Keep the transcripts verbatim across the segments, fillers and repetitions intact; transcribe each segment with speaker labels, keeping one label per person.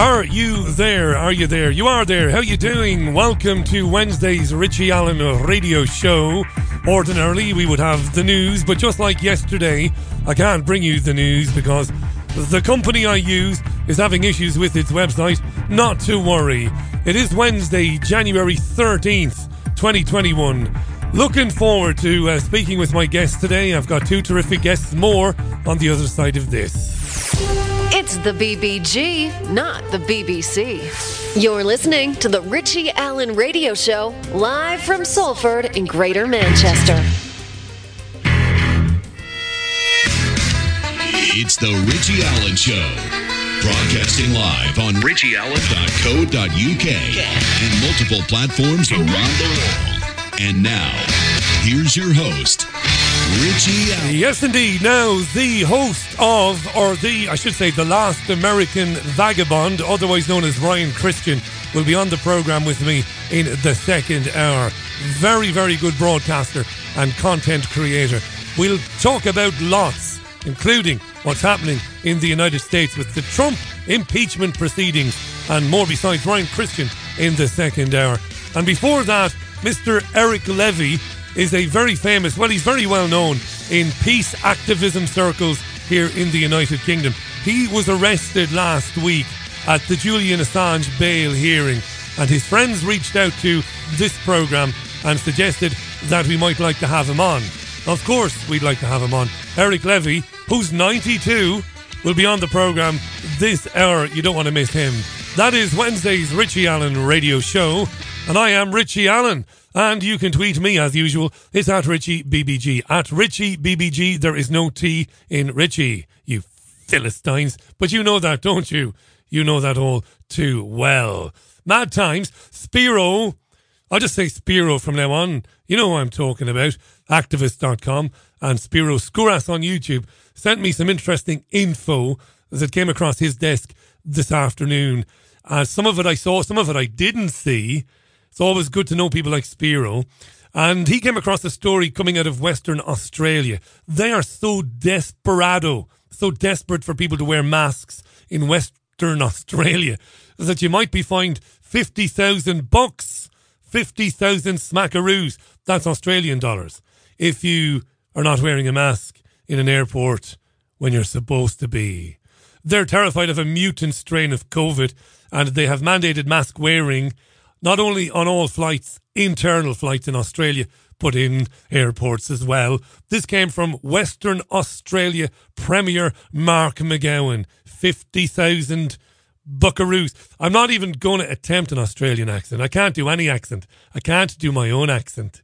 Speaker 1: Are you there? Are you there? You are there. How you doing? Welcome to Wednesday's Richie Allen radio show. Ordinarily, we would have the news, but just like yesterday, I can't bring you the news because the company I use is having issues with its website. Not to worry. It is Wednesday, January thirteenth, twenty twenty-one. Looking forward to uh, speaking with my guests today. I've got two terrific guests more on the other side of this.
Speaker 2: It's the B B G, not the B B C. You're listening to the Richie Allen Radio Show, live from Salford in Greater Manchester.
Speaker 3: It's the Richie Allen Show, broadcasting live on richie allen dot co dot uk and multiple platforms around the world. And now, here's your host, Richie Allen.
Speaker 1: Yes, indeed. Now, the host of, or the, I should say, the last American vagabond, otherwise known as Ryan Christian, will be on the program with me in the second hour. Very, very good broadcaster and content creator. We'll talk about lots, including what's happening in the United States with the Trump impeachment proceedings and more besides Ryan Christian in the second hour. And before that, Mister Eric Levy is a very famous, well, he's very well known in peace activism circles here in the United Kingdom. He was arrested last week at the Julian Assange bail hearing, and his friends reached out to this programme and suggested that we might like to have him on. Of course, we'd like to have him on. Eric Levy, who's ninety-two, will be on the programme this hour. You don't want to miss him. That is Wednesday's Richie Allen radio show, and I am Richie Allen. And you can tweet me as usual. It's at Richie B B G. At Richie B B G. There is no T in Richie, you Philistines. But you know that, don't you? You know that all too well. Mad times. Spiro. I'll just say Spiro from now on. You know who I'm talking about. Activist dot com and Spiro Skouras on YouTube sent me some interesting info that came across his desk this afternoon. Uh, some of it I saw, some of it I didn't see. It's always good to know people like Spiro. And he came across a story coming out of Western Australia. They are so desperado, so desperate for people to wear masks in Western Australia that you might be fined fifty thousand bucks, fifty thousand smackaroos. That's Australian dollars. If you are not wearing a mask in an airport when you're supposed to be. They're terrified of a mutant strain of COVID, and they have mandated mask wearing not only on all flights, internal flights in Australia, but in airports as well. This came from Western Australia Premier Mark McGowan. fifty thousand buckaroos. I'm not even going to attempt an Australian accent. I can't do any accent. I can't do my own accent.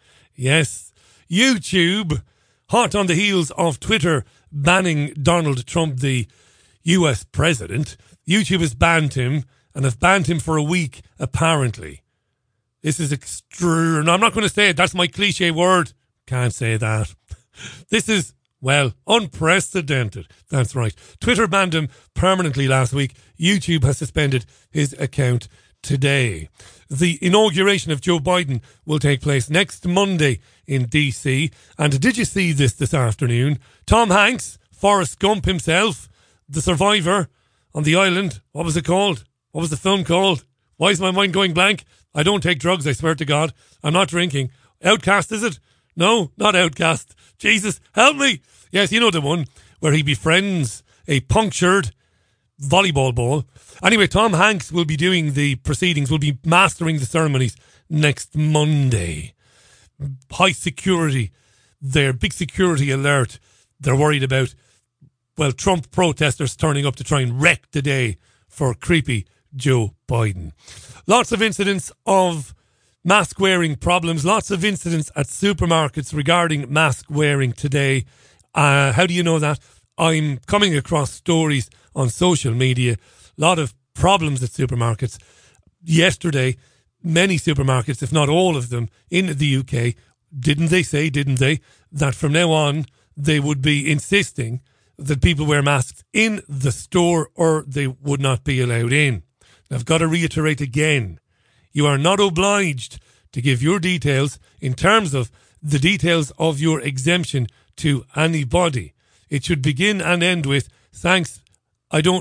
Speaker 1: Yes, YouTube, hot on the heels of Twitter banning Donald Trump, the U S president. YouTube has banned him. And have banned him for a week, apparently. This is extra... No, I'm not going to say it. That's my cliche word. Can't say that. This is, well, unprecedented. That's right. Twitter banned him permanently last week. YouTube has suspended his account today. The inauguration of Joe Biden will take place next Monday in D C. And did you see this this afternoon? Tom Hanks, Forrest Gump himself, the survivor on the island. What was it called? What was the film called? Why is my mind going blank? I don't take drugs, I swear to God. I'm not drinking. Outcast, is it? No, not Outcast. Jesus, help me. Yes, you know the one where he befriends a punctured volleyball ball. Anyway, Tom Hanks will be doing the proceedings, will be mastering the ceremonies next Monday. High security. Their big security alert. They're worried about, well, Trump protesters turning up to try and wreck the day for creepy Joe Biden. Lots of incidents of mask wearing problems, lots of incidents at supermarkets regarding mask wearing today. Uh, how do you know that? I'm coming across stories on social media, a lot of problems at supermarkets. Yesterday, many supermarkets, if not all of them, in the U K, didn't they say, didn't they, that from now on they would be insisting that people wear masks in the store or they would not be allowed in. I've got to reiterate again, you are not obliged to give your details in terms of the details of your exemption to anybody. It should begin and end with, thanks, I don't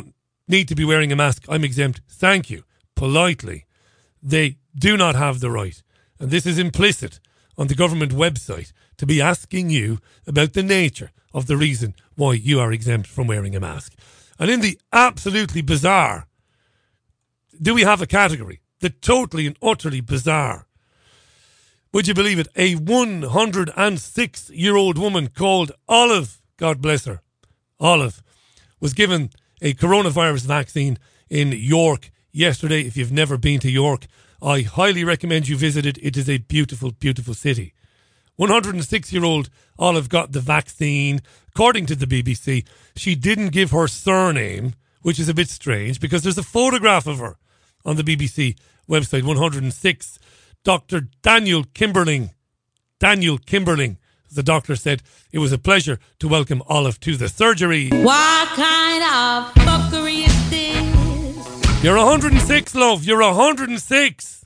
Speaker 1: need to be wearing a mask. I'm exempt. Thank you. Politely. They do not have the right, and this is implicit on the government website, to be asking you about the nature of the reason why you are exempt from wearing a mask. And in the absolutely bizarre, do we have a category? The totally and utterly bizarre. Would you believe it? A one hundred six-year-old woman called Olive, God bless her, Olive, was given a coronavirus vaccine in York yesterday. If you've never been to York, I highly recommend you visit it. It is a beautiful, beautiful city. one hundred six-year-old Olive got the vaccine. According to the B B C, she didn't give her surname, which is a bit strange because there's a photograph of her on the B B C website. one hundred six. Doctor Daniel Kimberling. Daniel Kimberling. The doctor said it was a pleasure to welcome Olive to the surgery.
Speaker 4: What kind of fuckery is this?
Speaker 1: You're one hundred six, love. You're one hundred six.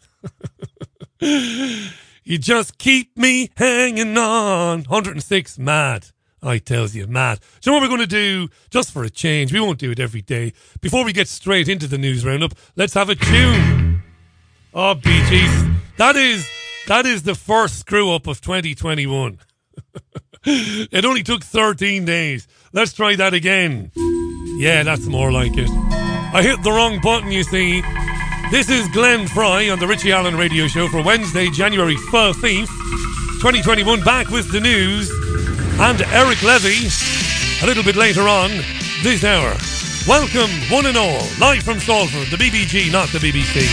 Speaker 1: You just keep me hanging on. one hundred six, mad. I tells you, mad. So what we're going to do, just for a change, we won't do it every day. Before we get straight into the news roundup, let's have a tune. Oh, Bee Gees. That is, that is the first screw-up of twenty twenty-one. It only took thirteen days. Let's try that again. Yeah, that's more like it. I hit the wrong button, you see. This is Glenn Fry on the Richie Allen Radio Show for Wednesday, January fifteenth, twenty twenty-one. Back with the news and Eric Levy a little bit later on this hour. Welcome, one and all, live from Salford, the B B G, not the B B C.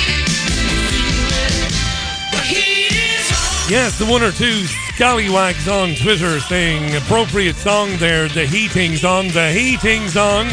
Speaker 1: Yes, the one or two scallywags on Twitter saying appropriate song there, the heating's on, the heating's on.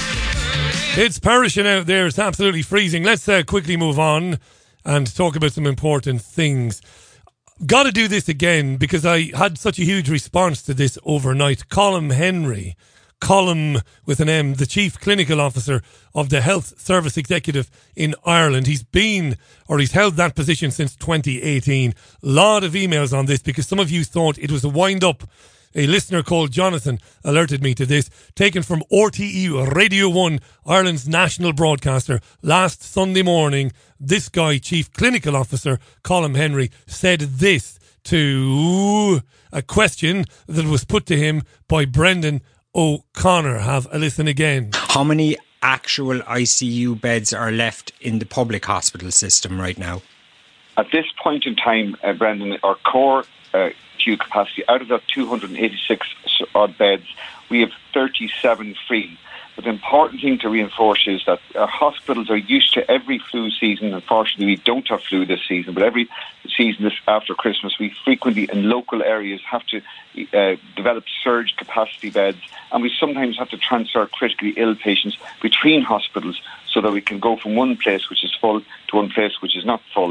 Speaker 1: It's perishing out there, it's absolutely freezing. Let's uh, quickly move on and talk about some important things. Got to do this again because I had such a huge response to this overnight. Colm Henry, Colm with an M, the Chief Clinical Officer of the Health Service Executive in Ireland. He's been, or he's held that position since twenty eighteen. Lot of emails on this because some of you thought it was a wind-up. A listener called Jonathan alerted me to this, taken from R T E Radio one, Ireland's national broadcaster, last Sunday morning. This guy, Chief Clinical Officer Colm Henry, said this to a question that was put to him by Brendan O'Connor. Have a listen again.
Speaker 5: How many actual I C U beds are left in the public hospital system right now?
Speaker 6: At this point in time, uh, Brendan, our core uh, queue capacity, out of that two hundred eighty-six odd beds, we have thirty-seven free. But the important thing to reinforce is that our hospitals are used to every flu season. Unfortunately, we don't have flu this season, but every season this after Christmas, we frequently in local areas have to uh, develop surge capacity beds, and we sometimes have to transfer critically ill patients between hospitals so that we can go from one place which is full to one place which is not full.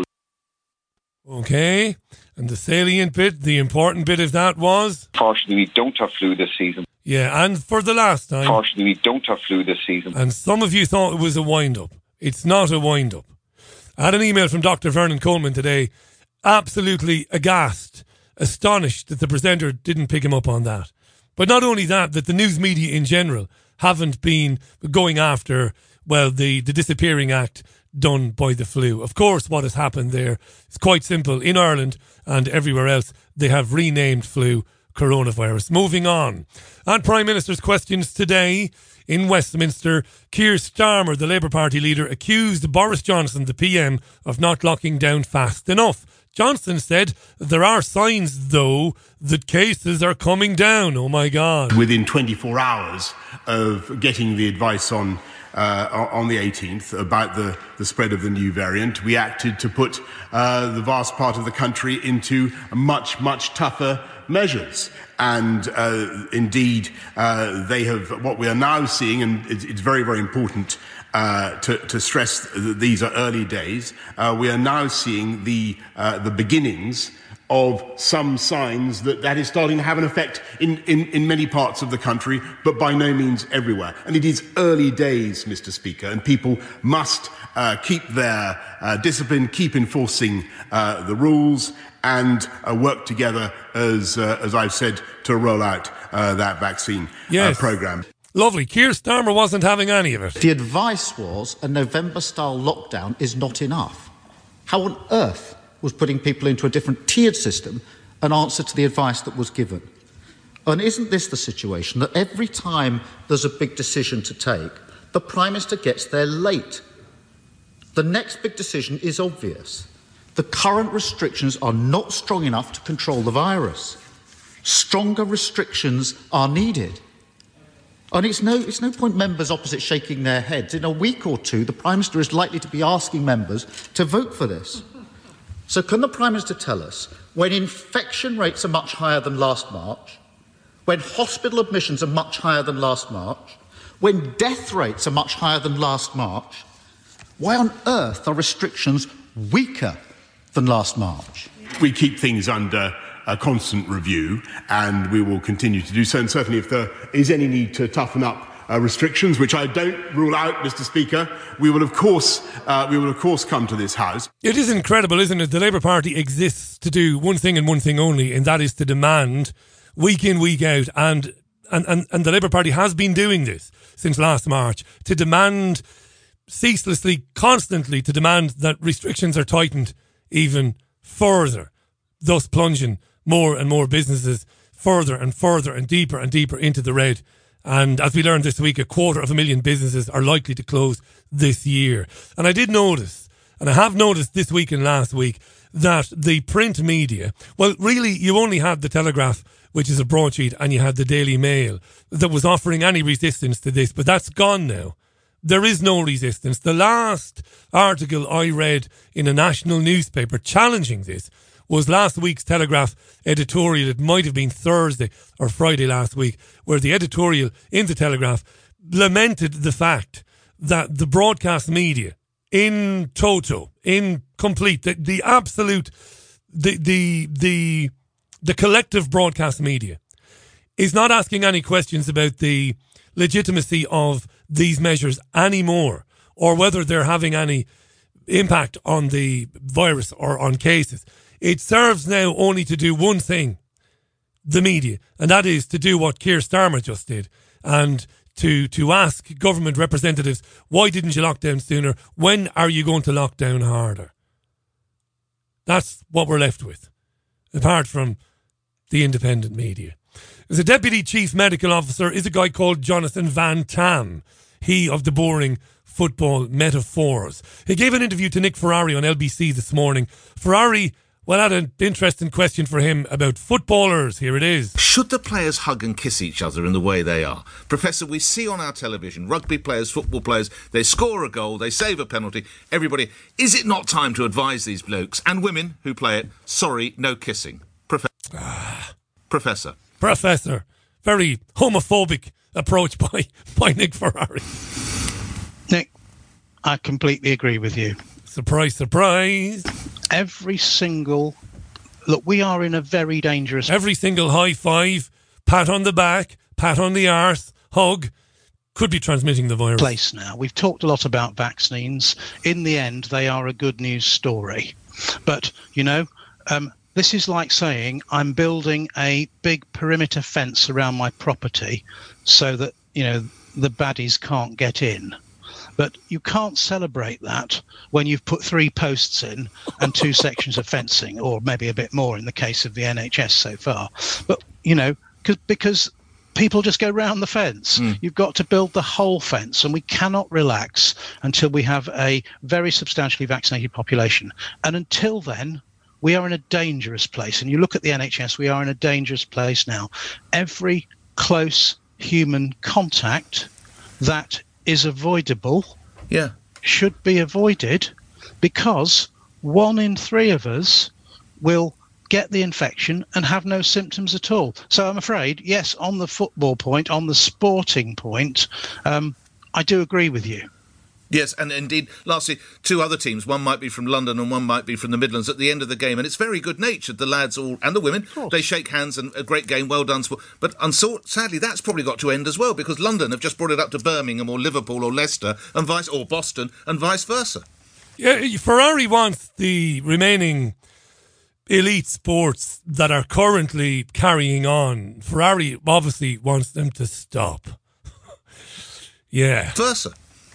Speaker 1: Okay, and the salient bit, the important bit of that was?
Speaker 6: Unfortunately, we don't have flu this season.
Speaker 1: Yeah, and for the last time.
Speaker 6: Unfortunately, we don't have flu this season.
Speaker 1: And some of you thought it was a wind-up. It's not a wind-up. I had an email from Doctor Vernon Coleman today, absolutely aghast, astonished that the presenter didn't pick him up on that. But not only that, that the news media in general haven't been going after, well, the, the disappearing act done by the flu. Of course, what has happened there is quite simple. In Ireland and everywhere else, they have renamed flu coronavirus. Moving on. And Prime Minister's questions today in Westminster. Keir Starmer, the Labour Party leader, accused Boris Johnson, the P M, of not locking down fast enough. Johnson said there are signs, though, that cases are coming down. Oh, my God.
Speaker 7: Within twenty-four hours of getting the advice on Uh, on the eighteenth about the, the spread of the new variant, we acted to put uh, the vast part of the country into much, much tougher measures. And uh, indeed, uh, they have, what we are now seeing, and it's, it's very, very important uh, to, to stress that these are early days, uh, we are now seeing the, uh, the beginnings of some signs that that is starting to have an effect in, in, in many parts of the country, but by no means everywhere. And it is early days, Mister Speaker, and people must uh, keep their uh, discipline, keep enforcing uh, the rules, and uh, work together, as uh, as I've said, to roll out uh, that vaccine
Speaker 1: yes.
Speaker 7: uh, programme.
Speaker 1: Lovely. Keir Starmer wasn't having any of it.
Speaker 8: The advice was a November-style lockdown is not enough. How on earth was putting people into a different tiered system an answer to the advice that was given? And isn't this the situation that every time there's a big decision to take, the Prime Minister gets there late? The next big decision is obvious. The current restrictions are not strong enough to control the virus. Stronger restrictions are needed. And it's no, it's no point members opposite shaking their heads. In a week or two, the Prime Minister is likely to be asking members to vote for this. So can the Prime Minister tell us, when infection rates are much higher than last March, when hospital admissions are much higher than last March, when death rates are much higher than last March, why on earth are restrictions weaker than last March?
Speaker 7: We keep things under a constant review, and we will continue to do so. And certainly if there is any need to toughen up uh, restrictions, which I don't rule out, Mister Speaker, we will of course uh, we will of course come to this House.
Speaker 1: It is incredible, isn't it? The Labour Party exists to do one thing and one thing only, and that is to demand week in, week out, and and, and, and the Labour Party has been doing this since last March, to demand ceaselessly, constantly, to demand that restrictions are tightened even further, thus plunging more and more businesses further and further and deeper and deeper into the red. And as we learned this week, a quarter of a million businesses are likely to close this year. And I did notice, and I have noticed this week and last week, that the print media, well, really, you only had the Telegraph, which is a broadsheet, and you had the Daily Mail that was offering any resistance to this, but that's gone now. There is no resistance. The last article I read in a national newspaper challenging this was last week's Telegraph editorial. It might have been Thursday or Friday last week, where the editorial in the Telegraph lamented the fact that the broadcast media, in toto, in complete, the, the absolute, the, the, the, the collective broadcast media is not asking any questions about the legitimacy of these measures anymore, or whether they're having any impact on the virus or on cases. It serves now only to do one thing, the media, and that is to do what Keir Starmer just did, and to to ask government representatives, why didn't you lock down sooner? When are you going to lock down harder? That's what we're left with, apart from the independent media. As a Deputy Chief Medical Officer is a guy called Jonathan Van Tam, he of the boring football metaphors. He gave an interview to Nick Ferrari on L B C this morning. Ferrari, well, had an interesting question for him about footballers. Here it is.
Speaker 9: Should the players hug and kiss each other in the way they are? Professor, we see on our television, rugby players, football players, they score a goal, they save a penalty, everybody. Is it not time to advise these blokes and women who play it, sorry, no kissing? Profe- ah. Professor.
Speaker 1: Professor. Very homophobic approach by, by Nick Ferrari.
Speaker 10: Nick, I completely agree with you.
Speaker 1: Surprise, surprise.
Speaker 10: Every single... Look, we are in a very dangerous...
Speaker 1: Every single high five, pat on the back, pat on the arse, hug, could be transmitting the virus.
Speaker 10: Place now. We've talked a lot about vaccines. In the end, they are a good news story. But, you know, um, this is like saying I'm building a big perimeter fence around my property so that, you know, the baddies can't get in. But you can't celebrate that when you've put three posts in and two sections of fencing, or maybe a bit more in the case of the N H S so far. But, you know, cause, because people just go round the fence. Mm. You've got to build the whole fence, and we cannot relax until we have a very substantially vaccinated population. And until then, we are in a dangerous place. And you look at the N H S, we are in a dangerous place now. Every close human contact that is avoidable,
Speaker 9: yeah,
Speaker 10: should be avoided, because one in three of us will get the infection and have no symptoms at all. So I'm afraid, yes, on the football point, on the sporting point, um, I do agree with you.
Speaker 9: Yes, and indeed, lastly, two other teams, one might be from London and one might be from the Midlands at the end of the game, and it's very good-natured, the lads all and the women. They shake hands, and a great game, well done. But unso- sadly, that's probably got to end as well, because London have just brought it up to Birmingham or Liverpool or Leicester and vice or Boston and vice versa.
Speaker 1: Yeah, Ferrari wants the remaining elite sports that are currently carrying on. Ferrari obviously wants them to stop. Yeah.
Speaker 9: Versa.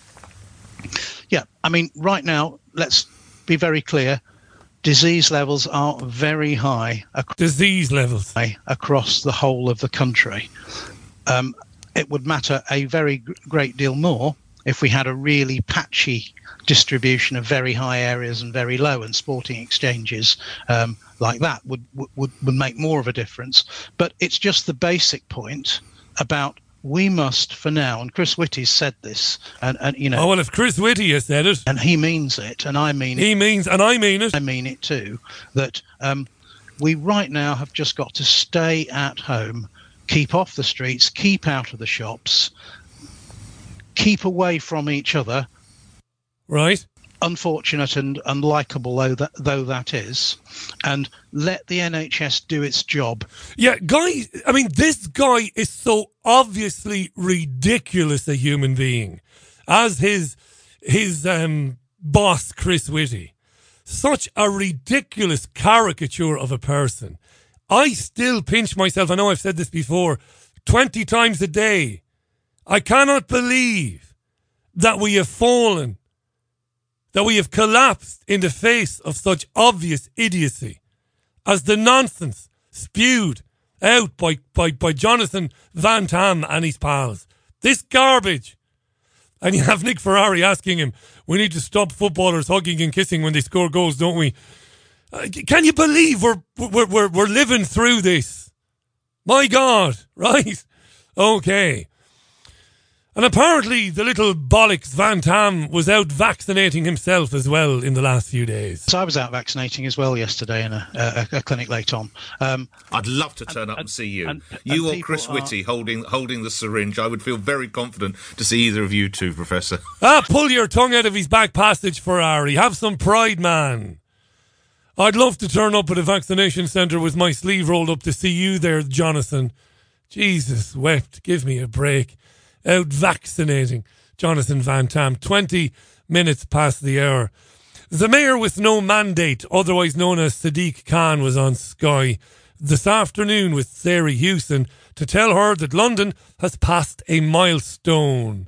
Speaker 10: Yeah, I mean, right now, let's be very clear. Disease levels are very high. Ac-
Speaker 1: Disease levels.
Speaker 10: High across the whole of the country. Um, it would matter a very g- great deal more if we had a really patchy distribution of very high areas and very low, and sporting exchanges um, like that would, would would make more of a difference. But it's just the basic point about we must, for now, and Chris Whitty's said this, and, and you know.
Speaker 1: Oh well, if Chris Whitty has said it,
Speaker 10: and he means it, and I mean it.
Speaker 1: He means, and I mean it.
Speaker 10: I mean it too. That um, we right now have just got to stay at home, keep off the streets, keep out of the shops, keep away from each other.
Speaker 1: Right.
Speaker 10: Unfortunate and unlikable though that though that is, and let the N H S do its job.
Speaker 1: Yeah, guy. I mean, this guy is so obviously ridiculous a human being, as his his um, boss Chris Whitty. Such a ridiculous caricature of a person. I still pinch myself. I know I've said this before, twenty times a day. I cannot believe that we have fallen. That we have collapsed in the face of such obvious idiocy as the nonsense spewed out by, by, by Jonathan Van Tam and his pals. This garbage. And you have Nick Ferrari asking him, we need to stop footballers hugging and kissing when they score goals, don't we? Uh, can you believe we're, we're, we're, we're living through this? My God, right? Okay. And apparently the little bollocks Van Tam was out vaccinating himself as well in the last few days.
Speaker 10: So I was out vaccinating as well yesterday in a, a, a clinic late on. Um,
Speaker 9: I'd love to turn and, up and see you. And, you and or Chris are... Whitty holding holding the syringe. I would feel very confident to see either of you two, Professor.
Speaker 1: Ah, pull your tongue out of his back passage, Ferrari. Have some pride, man. I'd love to turn up at a vaccination centre with my sleeve rolled up to see you there, Jonathan. Jesus wept. Give me a break. Out vaccinating Jonathan Van Tam. twenty minutes past the hour. The mayor with no mandate, otherwise known as Sadiq Khan, was on Sky this afternoon with Sarah Hewson to tell her that London has passed a milestone.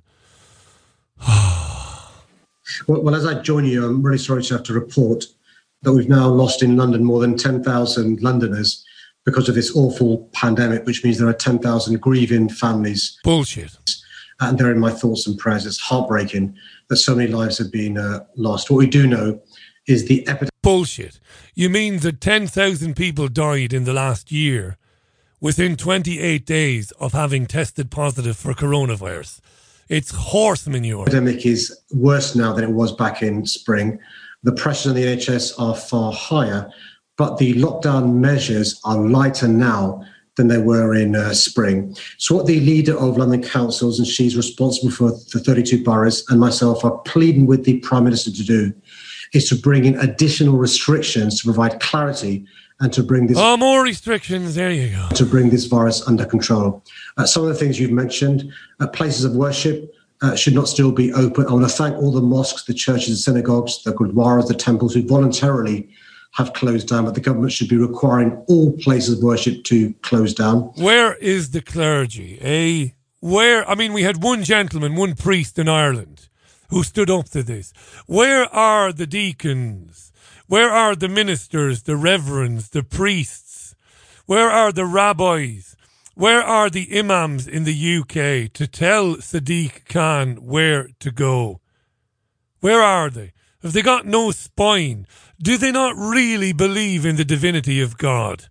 Speaker 11: well, well, as I join you, I'm really sorry to have to report that we've now lost in London more than ten thousand Londoners because of this awful pandemic, which means there are ten thousand grieving families.
Speaker 1: Bullshit.
Speaker 11: And they're in my thoughts and prayers. It's heartbreaking that so many lives have been uh, lost. What we do know is the epidemic.
Speaker 1: Bullshit. You mean that ten thousand people died in the last year within twenty-eight days of having tested positive for coronavirus? It's horse manure.
Speaker 11: The epidemic is worse now than it was back in spring. The pressures on the N H S are far higher, but the lockdown measures are lighter now than they were in uh, spring. So what the leader of London Councils, and she's responsible for the thirty-two boroughs, and myself are pleading with the Prime Minister to do, is to bring in additional restrictions to provide clarity and to bring this...
Speaker 1: Oh, more restrictions, there you go.
Speaker 11: ...to bring this virus under control. Uh, some of the things you've mentioned, uh, places of worship uh, should not still be open. I want to thank all the mosques, the churches, the synagogues, the gurdwaras, the temples who voluntarily have closed down, but the government should be requiring all places of worship to close down.
Speaker 1: Where is the clergy, eh? Where, I mean, we had one gentleman, one priest in Ireland who stood up to this. Where are the deacons? Where are the ministers, the reverends, the priests? Where are the rabbis? Where are the imams in the U K to tell Sadiq Khan where to go? Where are they? Have they got no spine? Do they not really believe in the divinity of God?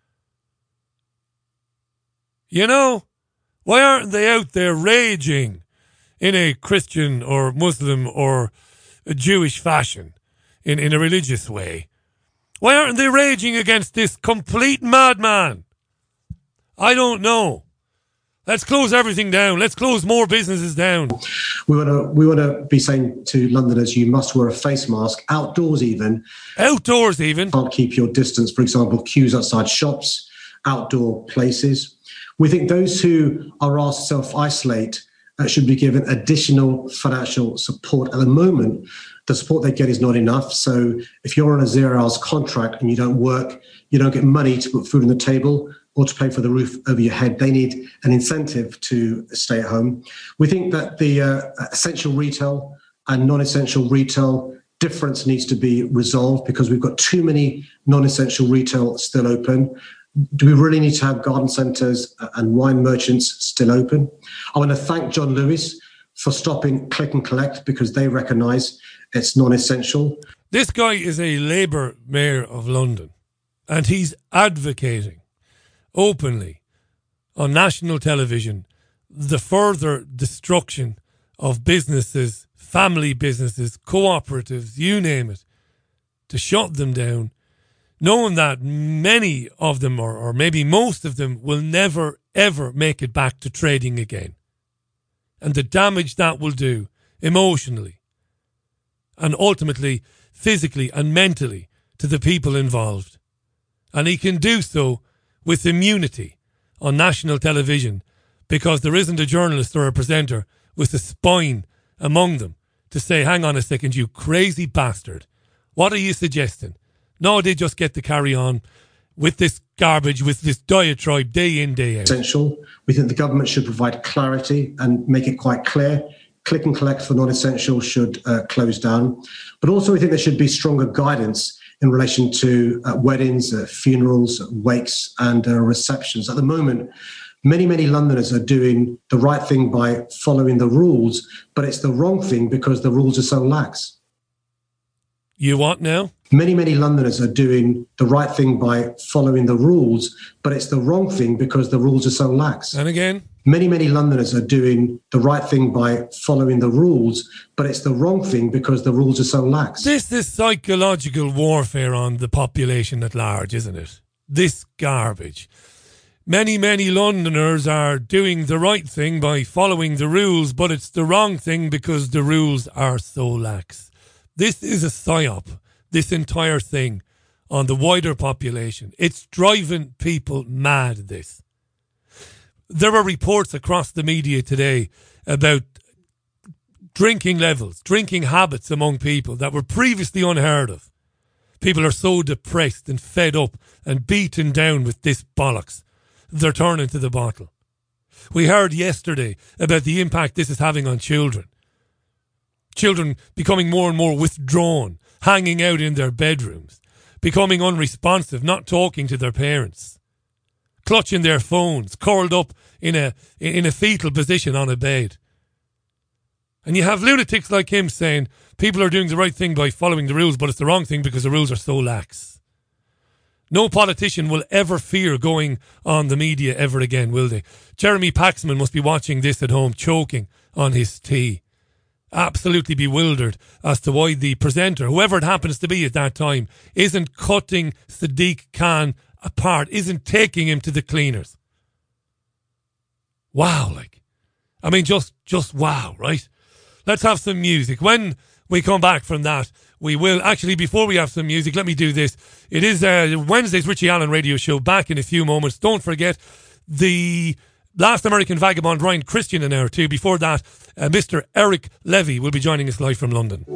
Speaker 1: You know, why aren't they out there raging in a Christian or Muslim or a Jewish fashion, in, in a religious way? Why aren't they raging against this complete madman? I don't know. Let's close everything down. Let's close more businesses down.
Speaker 11: We want to we want to be saying to Londoners, you must wear a face mask, outdoors even.
Speaker 1: Outdoors even.
Speaker 11: Can't keep your distance, for example, queues outside shops, outdoor places. We think those who are asked to self-isolate uh, should be given additional financial support. At the moment, the support they get is not enough. So if you're on a zero hours contract and you don't work, you don't get money to put food on the table, or to pay for the roof over your head. They need an incentive to stay at home. We think that the uh, essential retail and non-essential retail difference needs to be resolved because we've got too many non-essential retail still open. Do we really need to have garden centres and wine merchants still open? I want to thank John Lewis for stopping click and collect because they recognise it's non-essential.
Speaker 1: This guy is a Labour mayor of London and he's advocating openly on national television the further destruction of businesses, family businesses, cooperatives, you name it, to shut them down, knowing that many of them, or, or maybe most of them, will never, ever make it back to trading again. And the damage that will do emotionally and ultimately physically and mentally to the people involved. And he can do so with immunity on national television because there isn't a journalist or a presenter with a spine among them to say, hang on a second, you crazy bastard. What are you suggesting? No, they just get to carry on with this garbage, with this diatribe day in, day out.
Speaker 11: Essential. We think the government should provide clarity and make it quite clear. Click and collect for non-essential should uh, close down. But also we think there should be stronger guidance in relation to uh, weddings, uh, funerals, wakes and uh, receptions. At the moment, many, many Londoners are doing the right thing by following the rules, but it's the wrong thing because the rules are so lax.
Speaker 1: You what now?
Speaker 11: Many, many Londoners are doing the right thing by following the rules, but it's the wrong thing because the rules are so lax.
Speaker 1: And again?
Speaker 11: Many, many Londoners are doing the right thing by following the rules, but it's the wrong thing because the rules are so lax.
Speaker 1: This is psychological warfare on the population at large, isn't it? This garbage. Many, many Londoners are doing the right thing by following the rules, but it's the wrong thing because the rules are so lax. This is a psyop, this entire thing, on the wider population. It's driving people mad, this. There are reports across the media today about drinking levels, drinking habits among people that were previously unheard of. People are so depressed and fed up and beaten down with this bollocks. They're turning to the bottle. We heard yesterday about the impact this is having on children. Children becoming more and more withdrawn, hanging out in their bedrooms, becoming unresponsive, not talking to their parents, clutching their phones, curled up in a in a fetal position on a bed. And you have lunatics like him saying people are doing the right thing by following the rules, but it's the wrong thing because the rules are so lax. No politician will ever fear going on the media ever again, will they? Jeremy Paxman must be watching this at home, choking on his tea. Absolutely bewildered as to why the presenter, whoever it happens to be at that time, isn't cutting Sadiq Khan apart, isn't taking him to the cleaners. Wow, like, I mean, just, just wow, right? Let's have some music. When we come back from that, we will, actually, before we have some music, let me do this. It is uh, Wednesday's Richie Allen radio show, back in a few moments. Don't forget the Last American Vagabond, Ryan Christian, in hour two. Before that, uh, Mister Eric Levy will be joining us live from London.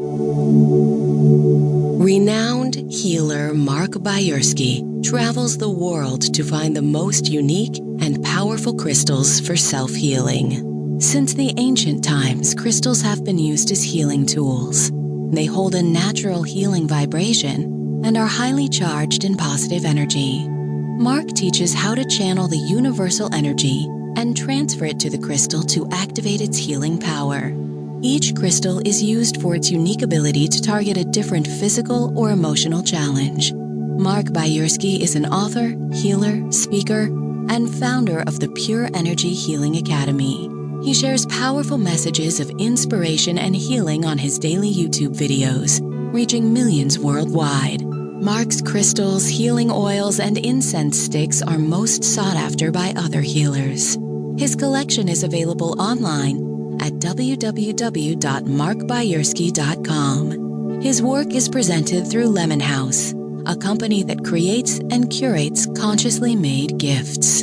Speaker 12: Renowned healer Mark Bayersky travels the world to find the most unique and powerful crystals for self-healing. Since the ancient times, crystals have been used as healing tools. They hold a natural healing vibration and are highly charged in positive energy. Mark teaches how to channel the universal energy and transfer it to the crystal to activate its healing power. Each crystal is used for its unique ability to target a different physical or emotional challenge. Mark Bayersky is an author, healer, speaker, and founder of the Pure Energy Healing Academy. He shares powerful messages of inspiration and healing on his daily YouTube videos, reaching millions worldwide. Mark's crystals, healing oils, and incense sticks are most sought after by other healers. His collection is available online at w w w dot mark bayersky dot com. His work is presented through Lemon House, a company that creates and curates consciously made gifts.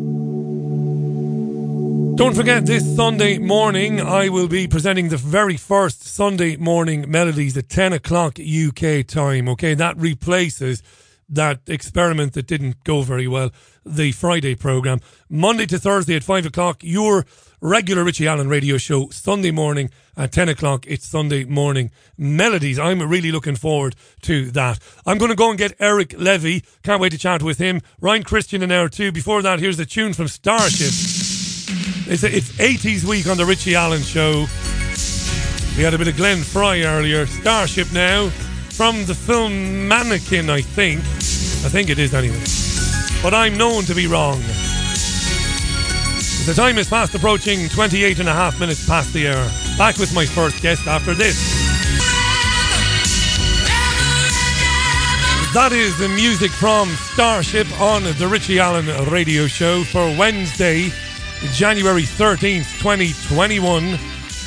Speaker 1: Don't forget, this Sunday morning I will be presenting the very first Sunday morning melodies at ten o'clock U K time. Okay, that replaces that experiment that didn't go very well, the Friday programme. Monday to Thursday at five o'clock, your regular Richie Allen radio show. Sunday morning at ten o'clock, it's Sunday Morning Melodies. I'm really looking forward to that. I'm going to go and get Eric Levy. Can't wait to chat with him. Ryan Christian in hour two. Before that, here's a tune from Starship. It's, a, it's eighties week on the Richie Allen show. We had a bit of Glenn Fry earlier. Starship now, from the film Mannequin, I think. I think it is anyway. But I'm known to be wrong. The time is fast approaching, twenty-eight and a half minutes past the hour. Back with my first guest after this. That is the music from Starship on the Richie Allen radio show for Wednesday, January thirteenth, twenty twenty-one.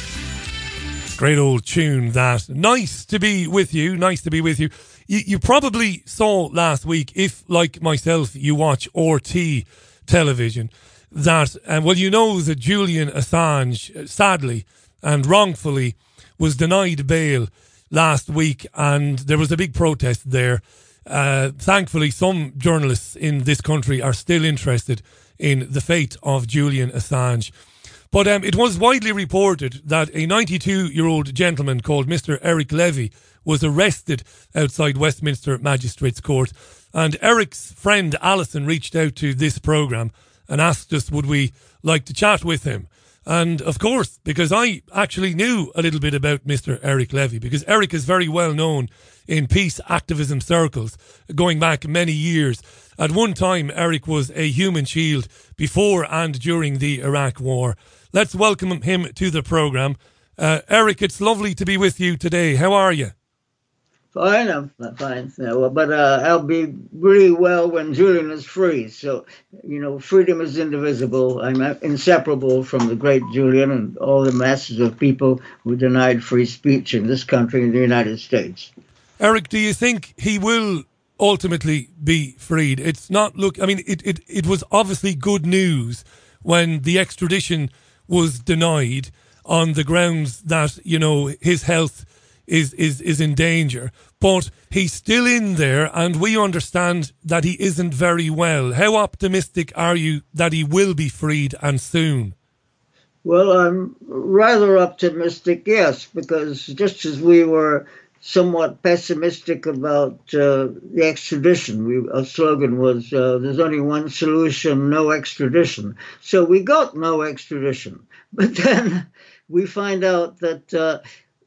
Speaker 1: Great old tune that. Nice to be with you. Nice to be with you. You, you probably saw last week, if like myself you watch R T television, that, uh, well, you know that Julian Assange, sadly and wrongfully, was denied bail last week, and there was a big protest there. Uh, thankfully, some journalists in this country are still interested in the fate of Julian Assange. But um, it was widely reported that a ninety-two-year-old gentleman called Mister Eric Levy was arrested outside Westminster Magistrates Court, and Eric's friend Alison reached out to this programme and asked us would we like to chat with him. And of course, because I actually knew a little bit about Mister Eric Levy, because Eric is very well known in peace activism circles going back many years. At one time, Eric was a human shield before and during the Iraq War. Let's welcome him to the programme. Uh, Eric, it's lovely to be with you today. How are you?
Speaker 13: Fine, I'm fine. No, but uh, I'll be really well when Julian is free. So, you know, freedom is indivisible. I'm inseparable from the great Julian and all the masses of people who denied free speech in this country, in the United States.
Speaker 1: Eric, do you think he will ultimately be freed? It's not, look, I mean, it, it, it was obviously good news when the extradition was denied on the grounds that, you know, his health is, is, is in danger. But he's still in there, and we understand that he isn't very well. How optimistic are you that he will be freed, and soon?
Speaker 13: Well, I'm rather optimistic, yes, because just as we were somewhat pessimistic about uh, the extradition, we, our slogan was, uh, there's only one solution, no extradition. So we got no extradition. But then we find out that uh,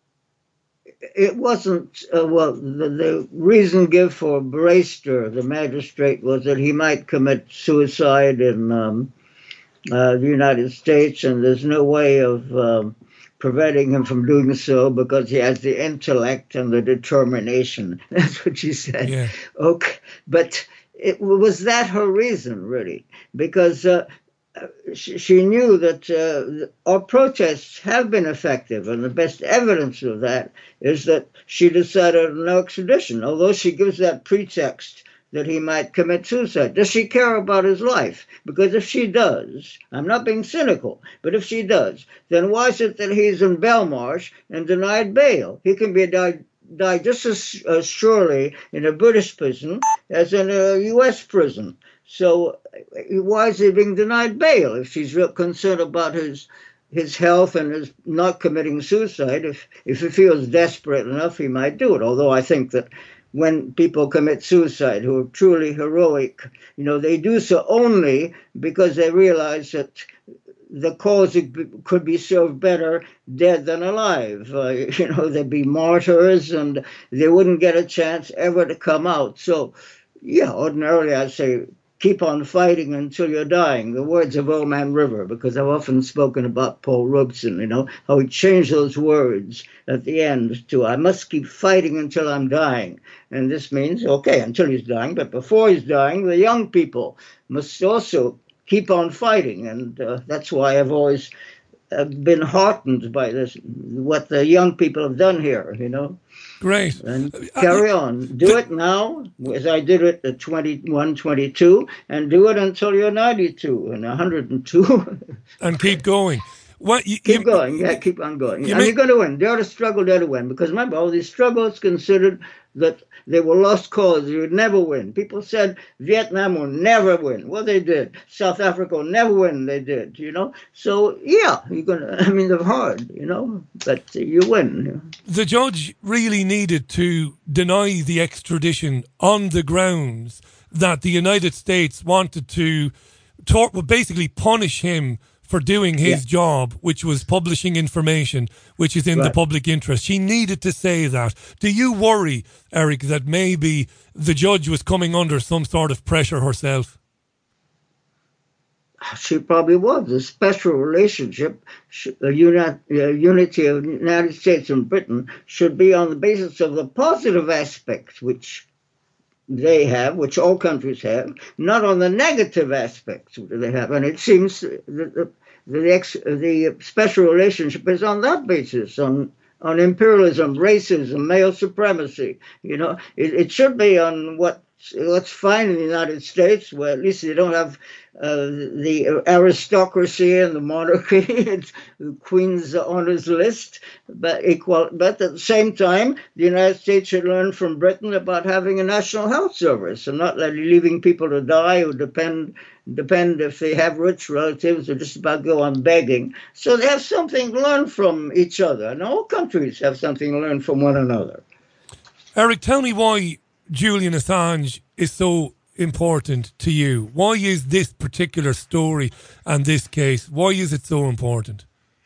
Speaker 13: it wasn't, uh, well, the, the reason given for Braister, the magistrate, was that he might commit suicide in um, uh, the United States, and there's no way of um, preventing him from doing so because he has the intellect and the determination. That's what she said.
Speaker 1: Yeah.
Speaker 13: Okay, but it was that her reason, really, because uh, she, she knew that uh, our protests have been effective, and the best evidence of that is that she decided on no extradition, although she gives that pretext that he might commit suicide. Does she care about his life? Because if she does, I'm not being cynical, but if she does, then why is it that he's in Belmarsh and denied bail? He can be died, died just as uh, surely in a British prison as in a U S prison. So why is he being denied bail if she's real concerned about his his health and his not committing suicide? If, if he feels desperate enough, he might do it, although I think that when people commit suicide who are truly heroic, you know, they do so only because they realize that the cause could be served better dead than alive. Uh, you know, they'd be martyrs and they wouldn't get a chance ever to come out. So, yeah, ordinarily I'd say keep on fighting until you're dying. The words of Old Man River, because I've often spoken about Paul Robeson, you know, how he changed those words at the end to, I must keep fighting until I'm dying. And this means, okay, until he's dying, but before he's dying, the young people must also keep on fighting. And uh, that's why I've always uh, been heartened by this, what the young people have done here, you know.
Speaker 1: Great.
Speaker 13: And carry on. Do it now, as I did it at twenty-one, twenty-two, and do it until you're ninety-two and one hundred two.
Speaker 1: And keep going. What, you,
Speaker 13: keep
Speaker 1: you,
Speaker 13: going. Yeah, keep on going.
Speaker 1: You
Speaker 13: and
Speaker 1: may-
Speaker 13: you're going to win. They're to struggle, they're to win. Because remember, all these struggles considered that they were lost causes. You would never win. People said Vietnam will never win. Well, they did. South Africa will never win. They did, you know. So, yeah, you're going to, I mean, they're hard, you know, but you win.
Speaker 1: The judge really needed to deny the extradition on the grounds that the United States wanted to tor- basically punish him for doing his yeah. job, which was publishing information which is in right. the public interest. She needed to say that. Do you worry, Eric, that maybe the judge was coming under some sort of pressure herself?
Speaker 13: She probably was. A special relationship, a uni- a unity of the United States and Britain should be on the basis of the positive aspects, which they have, which all countries have, not on the negative aspects that they have. And it seems that the, the, ex, the special relationship is on that basis, on on imperialism, racism, male supremacy. You know, it, it should be on what what's fine in the United States, where at least they don't have uh, the aristocracy and the monarchy. It's the Queen's honors list, but equal. But at the same time, the United States should learn from Britain about having a national health service and not letting leaving people to die who depend depend if they have rich relatives or just about go on begging. So they have something to learn from each other, and all countries have something to learn from one another.
Speaker 1: Eric, tell me why Julian Assange is so important to you. Why is this particular story and this case, why is it so important?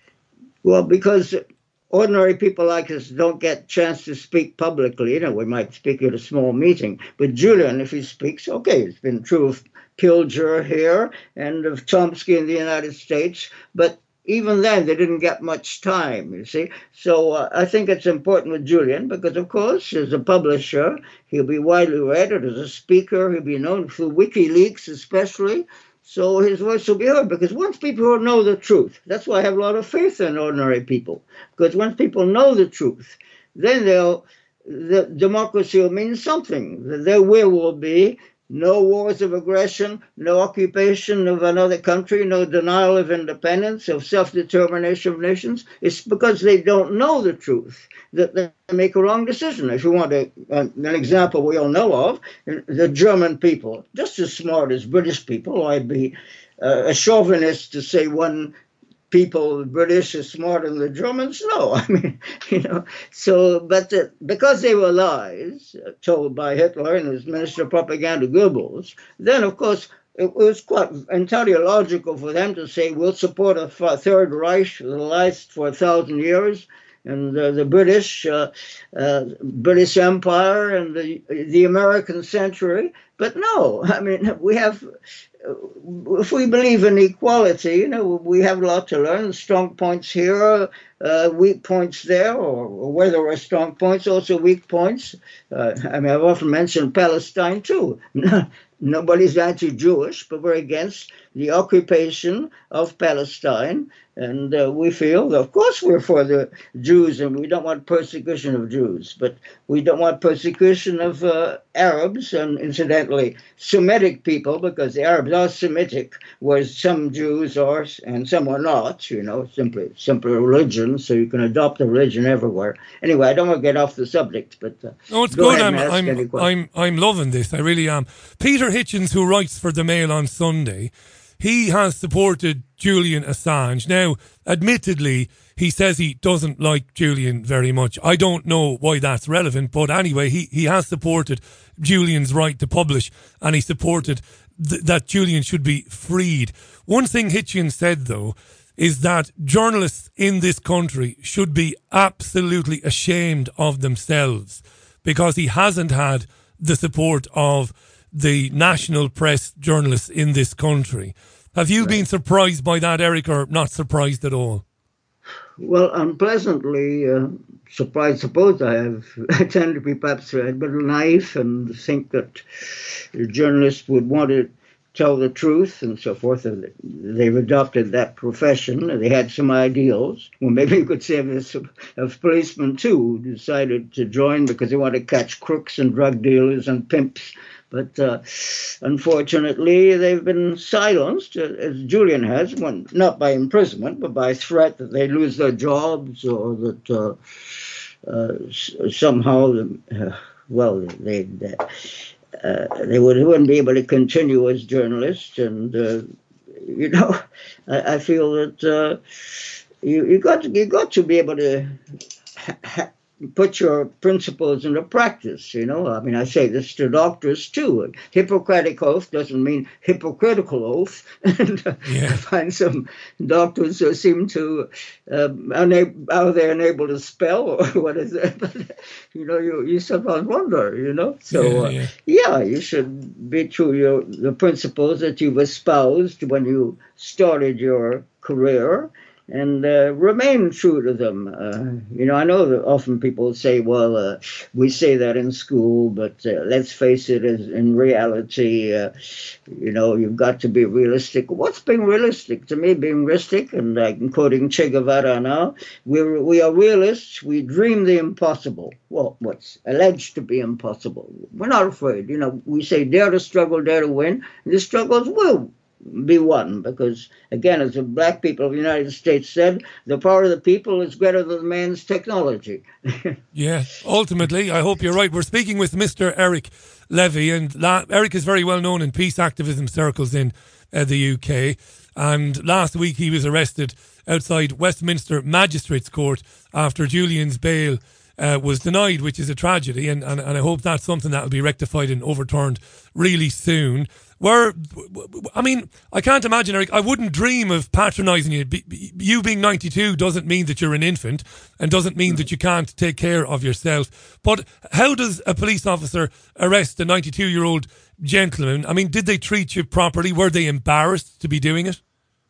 Speaker 13: Well, because ordinary people like us don't get a chance to speak publicly. You know, we might speak at a small meeting, but Julian, if he speaks, okay, it's been true of Pilger here and of Chomsky in the United States, but even then, they didn't get much time, you see. So uh, I think it's important with Julian because, of course, as a publisher, he'll be widely read, and as a speaker, he'll be known through WikiLeaks especially. So his voice will be heard because once people know the truth, that's why I have a lot of faith in ordinary people, because once people know the truth, then they'll, the democracy will mean something. Their will will be no wars of aggression, no occupation of another country, no denial of independence, of self-determination of nations. It's because they don't know the truth that they make a wrong decision. If you want a, uh, an example we all know of, the German people, just as smart as British people. I'd be uh, a chauvinist to say one people, the British, are smarter than the Germans. No, I mean, you know, so, but uh, because they were lies uh, told by Hitler and his Minister of Propaganda, Goebbels, then, of course, it was quite entirely logical for them to say, we'll support a Third Reich that will last for a thousand years, and uh, the British, uh, uh, British Empire and the, the American century. But no, I mean, we have, if we believe in equality, you know, we have a lot to learn. Strong points here, uh, weak points there, or, or where there are strong points, also weak points. Uh, I mean, I've often mentioned Palestine too. Nobody's anti-Jewish, but we're against the occupation of Palestine. And uh, we feel, of course, we're for the Jews, and we don't want persecution of Jews, but we don't want persecution of uh, Arabs, and incidentally, Semitic people, because the Arabs are Semitic, whereas some Jews are, and some are not, you know, simply simply religion, so you can adopt a religion everywhere. Anyway, I don't want to get off the subject, but uh,
Speaker 1: no, it's good. I'm, I'm, I'm, I'm loving this. I really am. Peter Hitchens, who writes for The Mail on Sunday, he has supported Julian Assange. Now, admittedly, he says he doesn't like Julian very much. I don't know why that's relevant, but anyway, he, he has supported Julian's right to publish, and he supported th- that Julian should be freed. One thing Hitchens said, though, is that journalists in this country should be absolutely ashamed of themselves because he hasn't had the support of the national press journalists in this country. Have you right. been surprised by that, Eric, or not surprised at all?
Speaker 13: Well, unpleasantly uh, surprised. Suppose I have. I tend to be perhaps a bit naive and think that the journalists would want to tell the truth and so forth. And they've adopted that profession. And they had some ideals. Well, maybe you could say this of, of policemen too, who decided to join because they want to catch crooks and drug dealers and pimps. But uh, unfortunately, they've been silenced, uh, as Julian has, when, not by imprisonment, but by threat that they lose their jobs or that uh, uh, somehow, uh, well, they uh, they would, wouldn't be able to continue as journalists. And, uh, you know, I, I feel that uh, you, you, got to, you got to be able to ha- ha- put your principles into practice, you know. I mean, I say this to doctors too. Hippocratic oath doesn't mean hypocritical oath. And uh, yeah. I find some doctors who seem to, uh, unable, are they unable to spell or what is it? But, you know, you, you sometimes wonder, you know. So, yeah, yeah. Uh, yeah, you should be true to your, the principles that you've espoused when you started your career, and uh, remain true to them. Uh, you know, I know that often people say, well, uh, we say that in school, but uh, let's face it, as in reality, uh, you know, you've got to be realistic. What's being realistic? To me, being realistic, and I'm quoting Che Guevara now, we're, we are realists, we dream the impossible. Well, what's alleged to be impossible. We're not afraid. You know, we say dare to struggle, dare to win. And the struggles will be won, because, again, as the black people of the United States said, the power of the people is greater than man's technology.
Speaker 1: Yeah, ultimately, I hope you're right. We're speaking with Mister Eric Levy, and La- Eric is very well known in peace activism circles in uh, the U K, and last week he was arrested outside Westminster Magistrates Court after Julian's bail Uh, was denied, which is a tragedy, and, and, and I hope that's something that will be rectified and overturned really soon. Where, I mean, I can't imagine, Eric, I wouldn't dream of patronising you. Be, you being ninety-two doesn't mean that you're an infant, and doesn't mean that you can't take care of yourself. But how does a police officer arrest a ninety-two-year-old gentleman? I mean, did they treat you properly? Were they embarrassed to be doing it?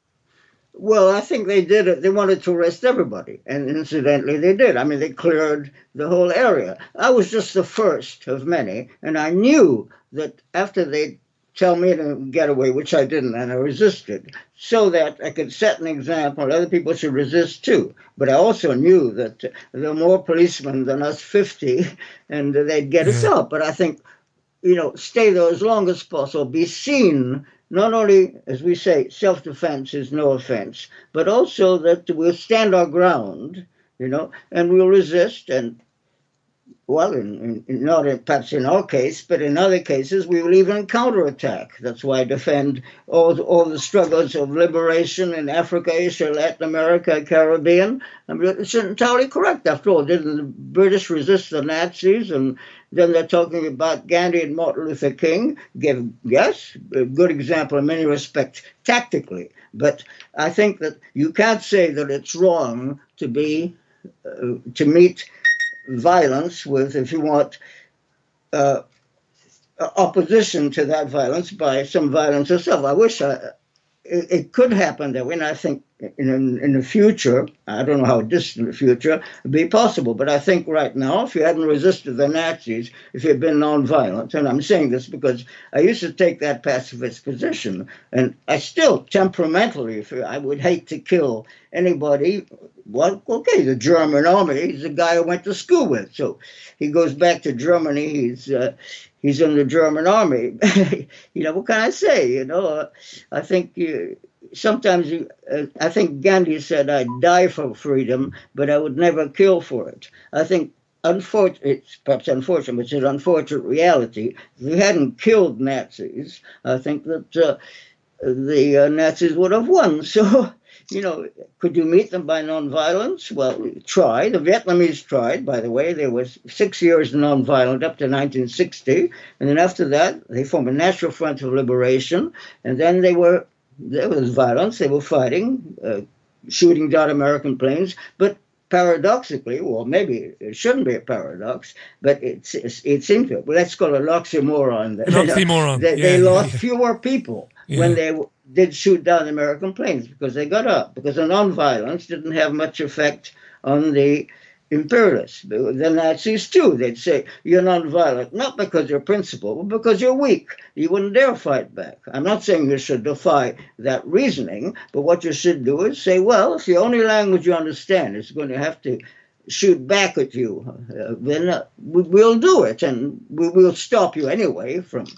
Speaker 13: Well, I think they did it. They wanted to arrest everybody. And incidentally, they did. I mean, they cleared the whole area. I was just the first of many. And I knew that after they tell me to get away, which I didn't, and I resisted, so that I could set an example. Other people should resist too. But I also knew that there were more policemen than us fifty, and they'd get us out. But I think, you know, stay there as long as possible, be seen. Not only, as we say, self-defense is no offense, but also that we'll stand our ground, you know, and we'll resist. And, well, in, in, not in, perhaps in our case, but in other cases, we will even counterattack. That's why I defend all, all the struggles of liberation in Africa, Asia, Latin America, Caribbean. I mean, it's entirely correct. After all, didn't the British resist the Nazis? And then they're talking about Gandhi and Martin Luther King. Give, yes, a good example in many respects, tactically. But I think that you can't say that it's wrong to be, uh, to meet violence with, if you want, uh, opposition to that violence by some violence yourself. I wish I, it, it could happen that way, and I think in, in the future, I don't know how distant the future, it'd be possible. But I think right now, if you hadn't resisted the Nazis, if you'd been nonviolent, and I'm saying this because I used to take that pacifist position, and I still, temperamentally, if I would hate to kill anybody. Well, okay, the German army, he's the guy I went to school with. So he goes back to Germany, he's uh, he's in the German army. You know, what can I say? You know, uh, I think you, sometimes, you, uh, I think Gandhi said, I'd die for freedom, but I would never kill for it. I think, unfortunately, it's perhaps unfortunate, but it's an unfortunate reality. If we hadn't killed Nazis, I think that uh, the uh, Nazis would have won. So, you know, could you meet them by nonviolence? Well, try. The Vietnamese tried, by the way. There was six years nonviolent up to nineteen sixty. And then after that, they formed a National Front of Liberation. And then they were, there was violence. They were fighting, uh, shooting down American planes. But paradoxically, well, maybe it shouldn't be a paradox, but it's, it's, it seems to. Well, let's call it oxymoron.
Speaker 1: Oxymoron.
Speaker 13: They,
Speaker 1: yeah,
Speaker 13: they lost
Speaker 1: yeah.
Speaker 13: fewer people
Speaker 1: yeah.
Speaker 13: when they did shoot down American planes because they got up, because the nonviolence didn't have much effect on the imperialists. The Nazis, too, they'd say, you're nonviolent, not because you're principled, but because you're weak. You wouldn't dare fight back. I'm not saying you should defy that reasoning, but what you should do is say, well, if the only language you understand is going to have to shoot back at you, uh, then uh, we, we'll do it, and we, we'll stop you anyway from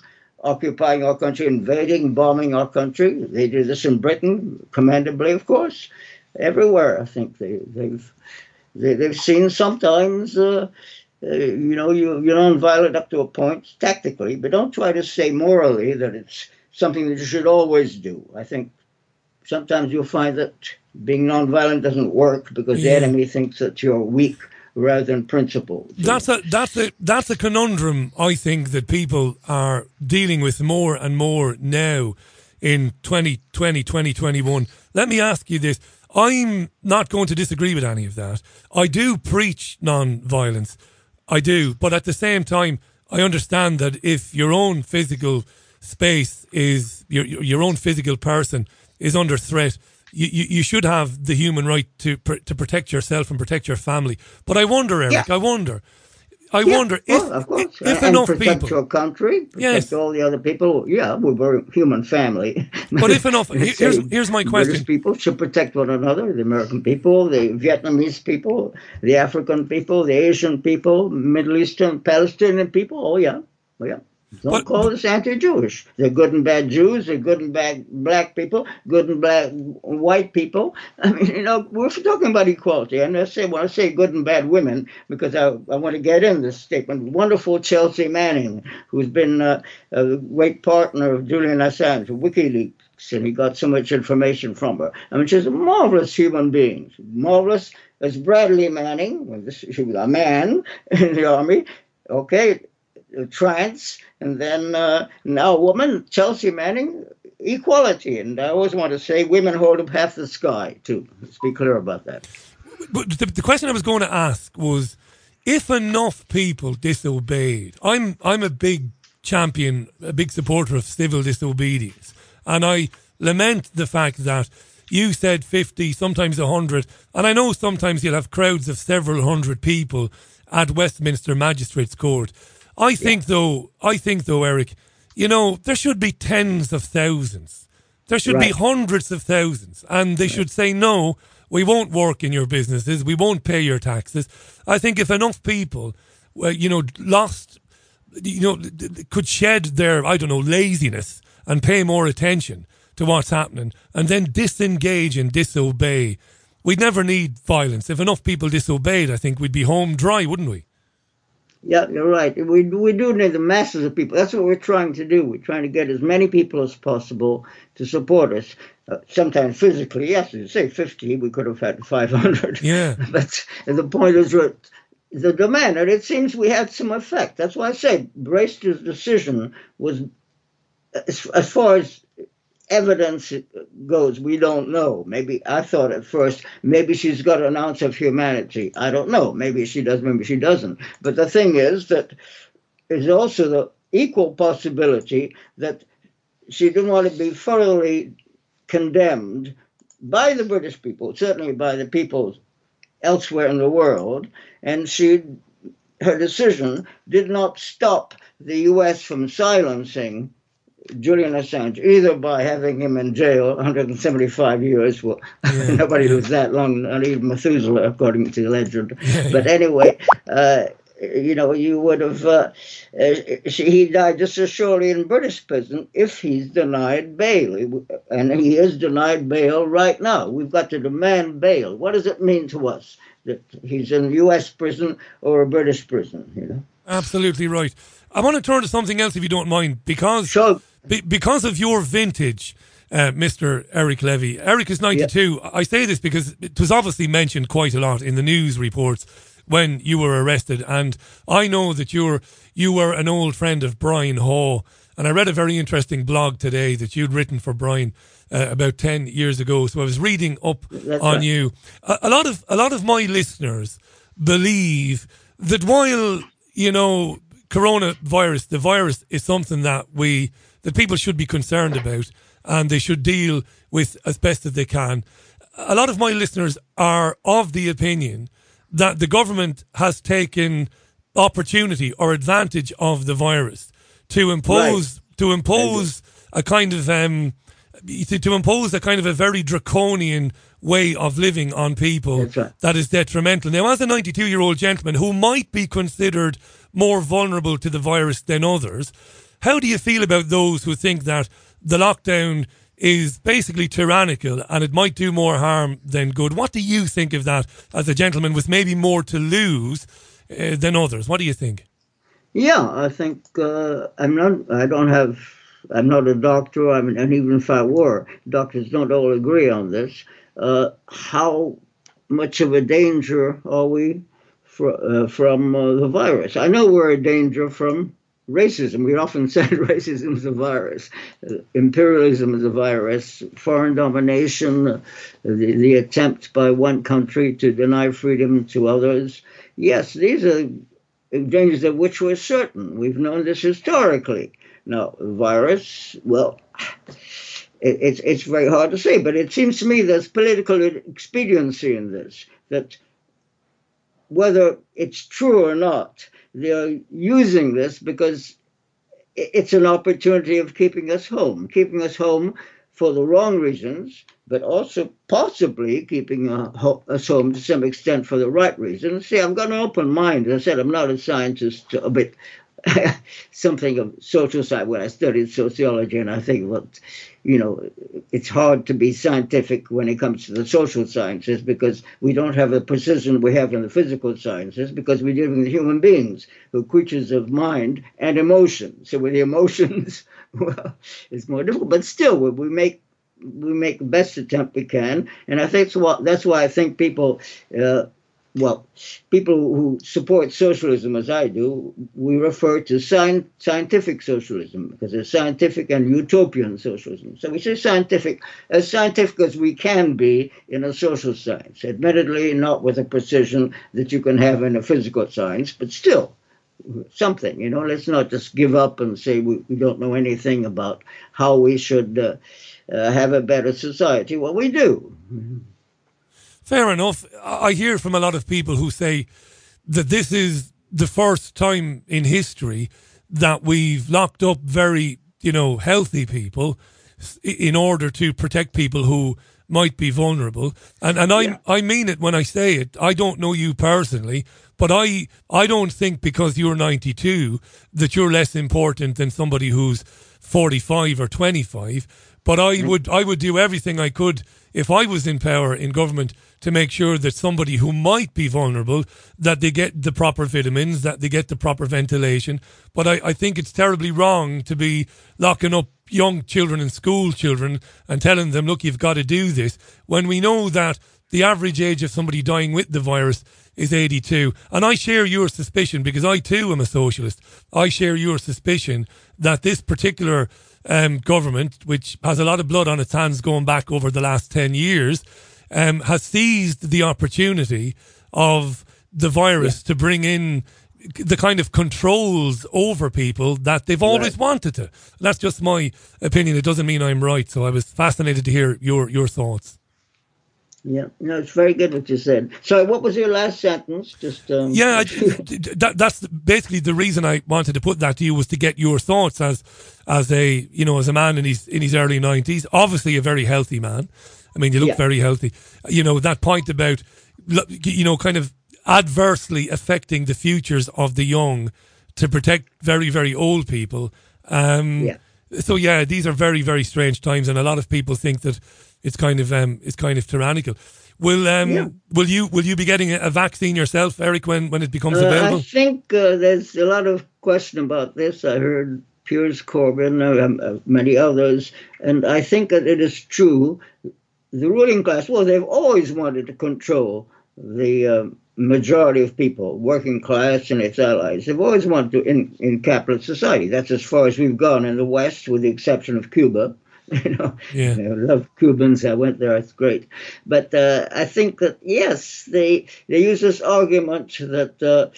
Speaker 13: occupying our country, invading, bombing our country. They do this in Britain, commendably, of course. Everywhere, I think they, they've they, they've seen sometimes, uh, uh, you know, you, you're nonviolent up to a point, tactically, but don't try to say morally that it's something that you should always do. I think sometimes you'll find that being nonviolent doesn't work because yeah. the enemy thinks that you're weak rather than principled.
Speaker 1: That's a that's a that's a conundrum I think that people are dealing with more and more now in twenty twenty, twenty twenty-one. Let me ask you this. I'm not going to disagree with any of that. I do preach non-violence. I do. But at the same time, I understand that if your own physical space is, your your own physical person is under threat, you, you, you should have the human right to to protect yourself and protect your family. But I wonder, Eric, yeah. I wonder, I
Speaker 13: yeah,
Speaker 1: wonder
Speaker 13: well,
Speaker 1: if,
Speaker 13: of course.
Speaker 1: if
Speaker 13: and
Speaker 1: enough
Speaker 13: protect
Speaker 1: people...
Speaker 13: your country, protect
Speaker 1: yes.
Speaker 13: all the other people. Yeah, we're a human family.
Speaker 1: But if enough... Here's, here's my question.
Speaker 13: British people should protect one another, the American people, the Vietnamese people, the African people, the Asian people, Middle Eastern, Palestinian people. Oh, yeah. Oh, yeah. Don't but, call us anti-Jewish. They're good and bad Jews. They're good and bad black people. Good and bad white people. I mean, you know, we're talking about equality. And I say, when I say good and bad women, because I, I want to get in this statement. Wonderful Chelsea Manning, who's been uh, a great partner of Julian Assange, WikiLeaks, and he got so much information from her. I mean, she's a marvelous human being. Marvelous as Bradley Manning. She was a man in the army. Okay. Trans, and then uh, now a woman, Chelsea Manning, equality. And I always want to say women hold up half the sky, too. Let's be clear about that.
Speaker 1: But the, the question I was going to ask was, if enough people disobeyed, I'm I'm a big champion, a big supporter of civil disobedience, and I lament the fact that you said fifty, sometimes one hundred, and I know sometimes you'll have crowds of several hundred people at Westminster Magistrates Court. I think, yeah. though, I think, though, Eric, you know, there should be tens of thousands. There should right. be hundreds of thousands. And they right. should say, no, we won't work in your businesses. We won't pay your taxes. I think if enough people, uh, you know, lost, you know, could shed their, I don't know, laziness and pay more attention to what's happening and then disengage and disobey, we'd never need violence. If enough people disobeyed, I think we'd be home dry, wouldn't we?
Speaker 13: Yeah, you're right. We we do need the masses of people. That's what we're trying to do. We're trying to get as many people as possible to support us. Uh, sometimes physically, yes, you say fifty, we could have had five hundred.
Speaker 1: Yeah.
Speaker 13: But the point is that the demand, and it seems we had some effect. That's why I say Brewster's decision was, as, as far as evidence goes, we don't know. Maybe I thought at first, maybe she's got an ounce of humanity. I don't know. Maybe she does, maybe she doesn't. But the thing is that there's also the equal possibility that she didn't want to be thoroughly condemned by the British people, certainly by the people elsewhere in the world, and she, her decision did not stop the U S from silencing Julian Assange, either by having him in jail one hundred seventy-five years. Well, yeah, nobody yeah. lives that long, not even Methuselah, according to legend. Yeah, but anyway, uh, you know, you would have, uh, uh, he died just as surely in British prison if he's denied bail. And he is denied bail right now. We've got to demand bail. What does it mean to us that he's in U S prison or a British prison, you know?
Speaker 1: Absolutely right. I want to turn to something else, if you don't mind, because
Speaker 13: sure.
Speaker 1: be, because of your vintage, uh, Mister Eric Levy. Eric is ninety-two. Yep. I say this because it was obviously mentioned quite a lot in the news reports when you were arrested, and I know that you're you were an old friend of Brian Haw, and I read a very interesting blog today that you'd written for Brian uh, about ten years ago. So I was reading up That's on right. you. A, a lot of a lot of my listeners believe that while, you know, coronavirus, the virus is something that we that people should be concerned about, and they should deal with as best as they can. A lot of my listeners are of the opinion that the government has taken opportunity or advantage of the virus to impose right. to impose a kind of um to, to impose a kind of a very draconian way of living on people right. that is detrimental. Now, as a ninety-two-year-old gentleman who might be considered more vulnerable to the virus than others, How do you feel about those who think that the lockdown is basically tyrannical and it might do more harm than good? What do you think of that as a gentleman with maybe more to lose uh, than others? What do you think?
Speaker 13: Yeah, I think uh, I'm not. I don't have. I'm not a doctor. I mean, and even if I were, doctors don't all agree on this. Uh, how much of a danger are we fr- uh, from uh, the virus? I know we're a danger from racism. We often said racism is a virus, uh, imperialism is a virus, foreign domination, uh, the, the attempt by one country to deny freedom to others. Yes, these are dangers of which we're certain. We've known this historically. Now, virus, well, it, it's it's very hard to say, but it seems to me there's political expediency in this, that whether it's true or not, they're using this because it's an opportunity of keeping us home, keeping us home for the wrong reasons, but also possibly keeping us home to some extent for the right reasons. See, I've got an open mind. As I said, I'm not a scientist, a bit something of social science. When I studied sociology, and I think, well, you know, it's hard to be scientific when it comes to the social sciences because we don't have the precision we have in the physical sciences because we're dealing with human beings who are creatures of mind and emotion. So with the emotions, well, it's more difficult. But still, we make we make the best attempt we can, and I think that's why, that's why I think people. Uh, Well, people who support socialism, as I do, we refer to sci- scientific socialism because there's scientific and utopian socialism. So we say scientific, as scientific as we can be in a social science. Admittedly, not with a precision that you can have in a physical science, but still something. You know, let's not just give up and say we, we don't know anything about how we should uh, uh, have a better society. Well, we do.
Speaker 1: Fair enough. I hear from a lot of people who say that this is the first time in history that we've locked up very, you know, healthy people in order to protect people who might be vulnerable. And and I yeah. I mean it when I say it. I don't know you personally, but I I don't think because you're ninety-two that you're less important than somebody who's forty-five or twenty-five. But I would I would do everything I could if I was in power in government to make sure that somebody who might be vulnerable, that they get the proper vitamins, that they get the proper ventilation. But I, I think it's terribly wrong to be locking up young children and school children and telling them, look, you've got to do this, when we know that the average age of somebody dying with the virus is eighty-two. And I share your suspicion, because I too am a socialist. I share your suspicion that this particular um, government, which has a lot of blood on its hands going back over the last ten years, um, has seized the opportunity of the virus yeah. to bring in the kind of controls over people that they've always right. wanted to. That's just my opinion. It doesn't mean I'm right. So I was fascinated to hear your, your thoughts.
Speaker 13: Yeah, no, it's very good what you said. Sorry, what was your last sentence? Just um...
Speaker 1: yeah, I, that, that's basically the reason I wanted to put that to you, was to get your thoughts as as a you know as a man in his in his early nineties, obviously a very healthy man. I mean, you look yeah. very healthy. You know, that point about you know kind of adversely affecting the futures of the young to protect very very old people. Um,
Speaker 13: yeah.
Speaker 1: So yeah, these are very very strange times, and a lot of people think that it's kind of um, it's kind of tyrannical. Will um, yeah. will you will you be getting a vaccine yourself, Eric, when, when it becomes
Speaker 13: uh,
Speaker 1: available?
Speaker 13: I think uh, there's a lot of question about this. I heard Piers Corbyn, uh, many others, and I think that it is true. The ruling class, well, they've always wanted to control the uh, majority of people, working class and its allies. They've always wanted to in, in capitalist society. That's as far as we've gone in the West, with the exception of Cuba. You know,
Speaker 1: yeah.
Speaker 13: I love Cubans. I went there. It's great. But uh, I think that, yes, they they use this argument that uh,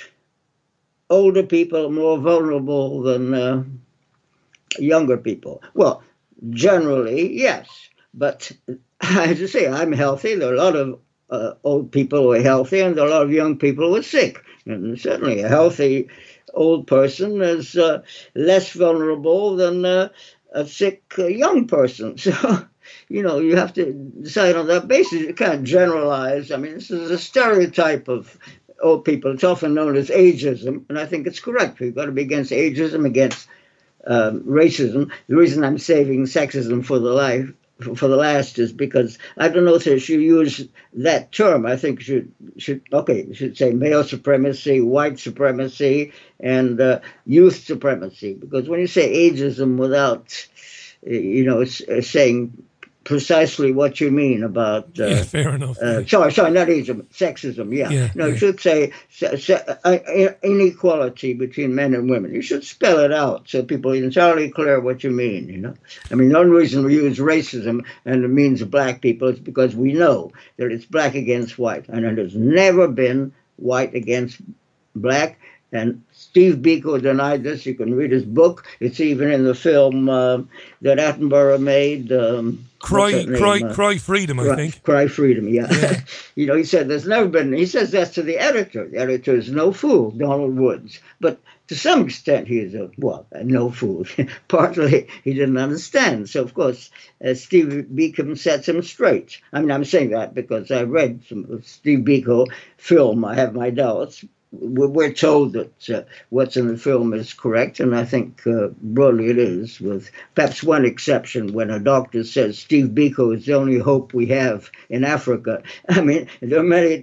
Speaker 13: older people are more vulnerable than uh, younger people. Well, generally, yes. But as I say, I'm healthy. There are a lot of uh, old people who are healthy, and there are a lot of young people who are sick. And certainly a healthy old person is uh, less vulnerable than uh, a sick uh, young person. So, you know, you have to decide on that basis. You can't generalize. I mean, this is a stereotype of old people. It's often known as ageism, and I think it's correct. We've got to be against ageism, against um, racism. The reason I'm saving sexism for the life for the last is because I don't know if she should use that term. I think should should okay should say male supremacy, white supremacy, and uh, youth supremacy. Because when you say ageism without, you know, saying precisely what you mean about uh,
Speaker 1: yeah, fair enough.
Speaker 13: Uh, sorry, sorry, not ageism, sexism. Yeah,
Speaker 1: yeah
Speaker 13: no,
Speaker 1: yeah.
Speaker 13: you should say se- se- uh, inequality between men and women. You should spell it out so people are entirely clear what you mean. You know, I mean, the only reason we use racism and it means black people is because we know that it's black against white, and it has never been white against black. And Steve Biko denied this. You can read his book. It's even in the film uh, that Attenborough made. Um,
Speaker 1: Cry, cry, uh, cry freedom, I
Speaker 13: cry,
Speaker 1: think.
Speaker 13: Cry freedom, yeah.
Speaker 1: yeah.
Speaker 13: You know, he said there's never been, he says that's to the editor. The editor is no fool, Donald Woods. But to some extent, he is a, well, no fool. Partly he didn't understand. So, of course, uh, Steve Biko sets him straight. I mean, I'm saying that because I read some of Steve Biko film. I have my doubts. We're told that uh, what's in the film is correct, and I think uh, broadly it is, with perhaps one exception when a doctor says Steve Biko is the only hope we have in Africa. I mean, there are many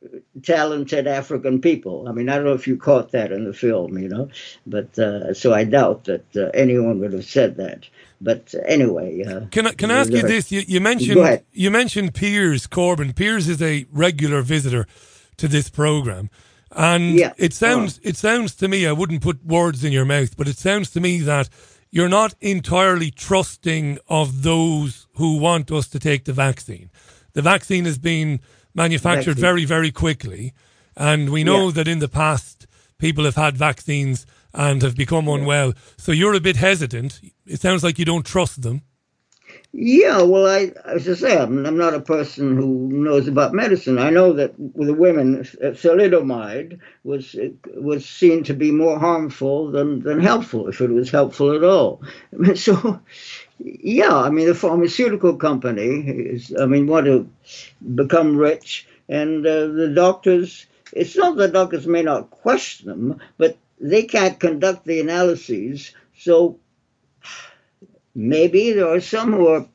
Speaker 13: talented African people. I mean, I don't know if you caught that in the film, you know, but uh, so I doubt that uh, anyone would have said that. But anyway, uh,
Speaker 1: can I can I ask you this? You, you mentioned you mentioned Piers Corbyn. Piers is a regular visitor to this program. And
Speaker 13: yeah.
Speaker 1: it sounds oh. it sounds to me, I wouldn't put words in your mouth, but it sounds to me that you're not entirely trusting of those who want us to take the vaccine. The vaccine has been manufactured vaccine. very, very quickly. And we know yeah. that in the past, people have had vaccines and have become unwell. So you're a bit hesitant. It sounds like you don't trust them.
Speaker 13: Yeah, well, I, as I say, I'm, I'm not a person who knows about medicine. I know that with the women, thalidomide was was seen to be more harmful than, than helpful, if it was helpful at all. I mean, so, yeah, I mean, the pharmaceutical company is, I mean, want to become rich, and uh, the doctors, it's not that doctors may not question them, but they can't conduct the analyses, so maybe there are some who are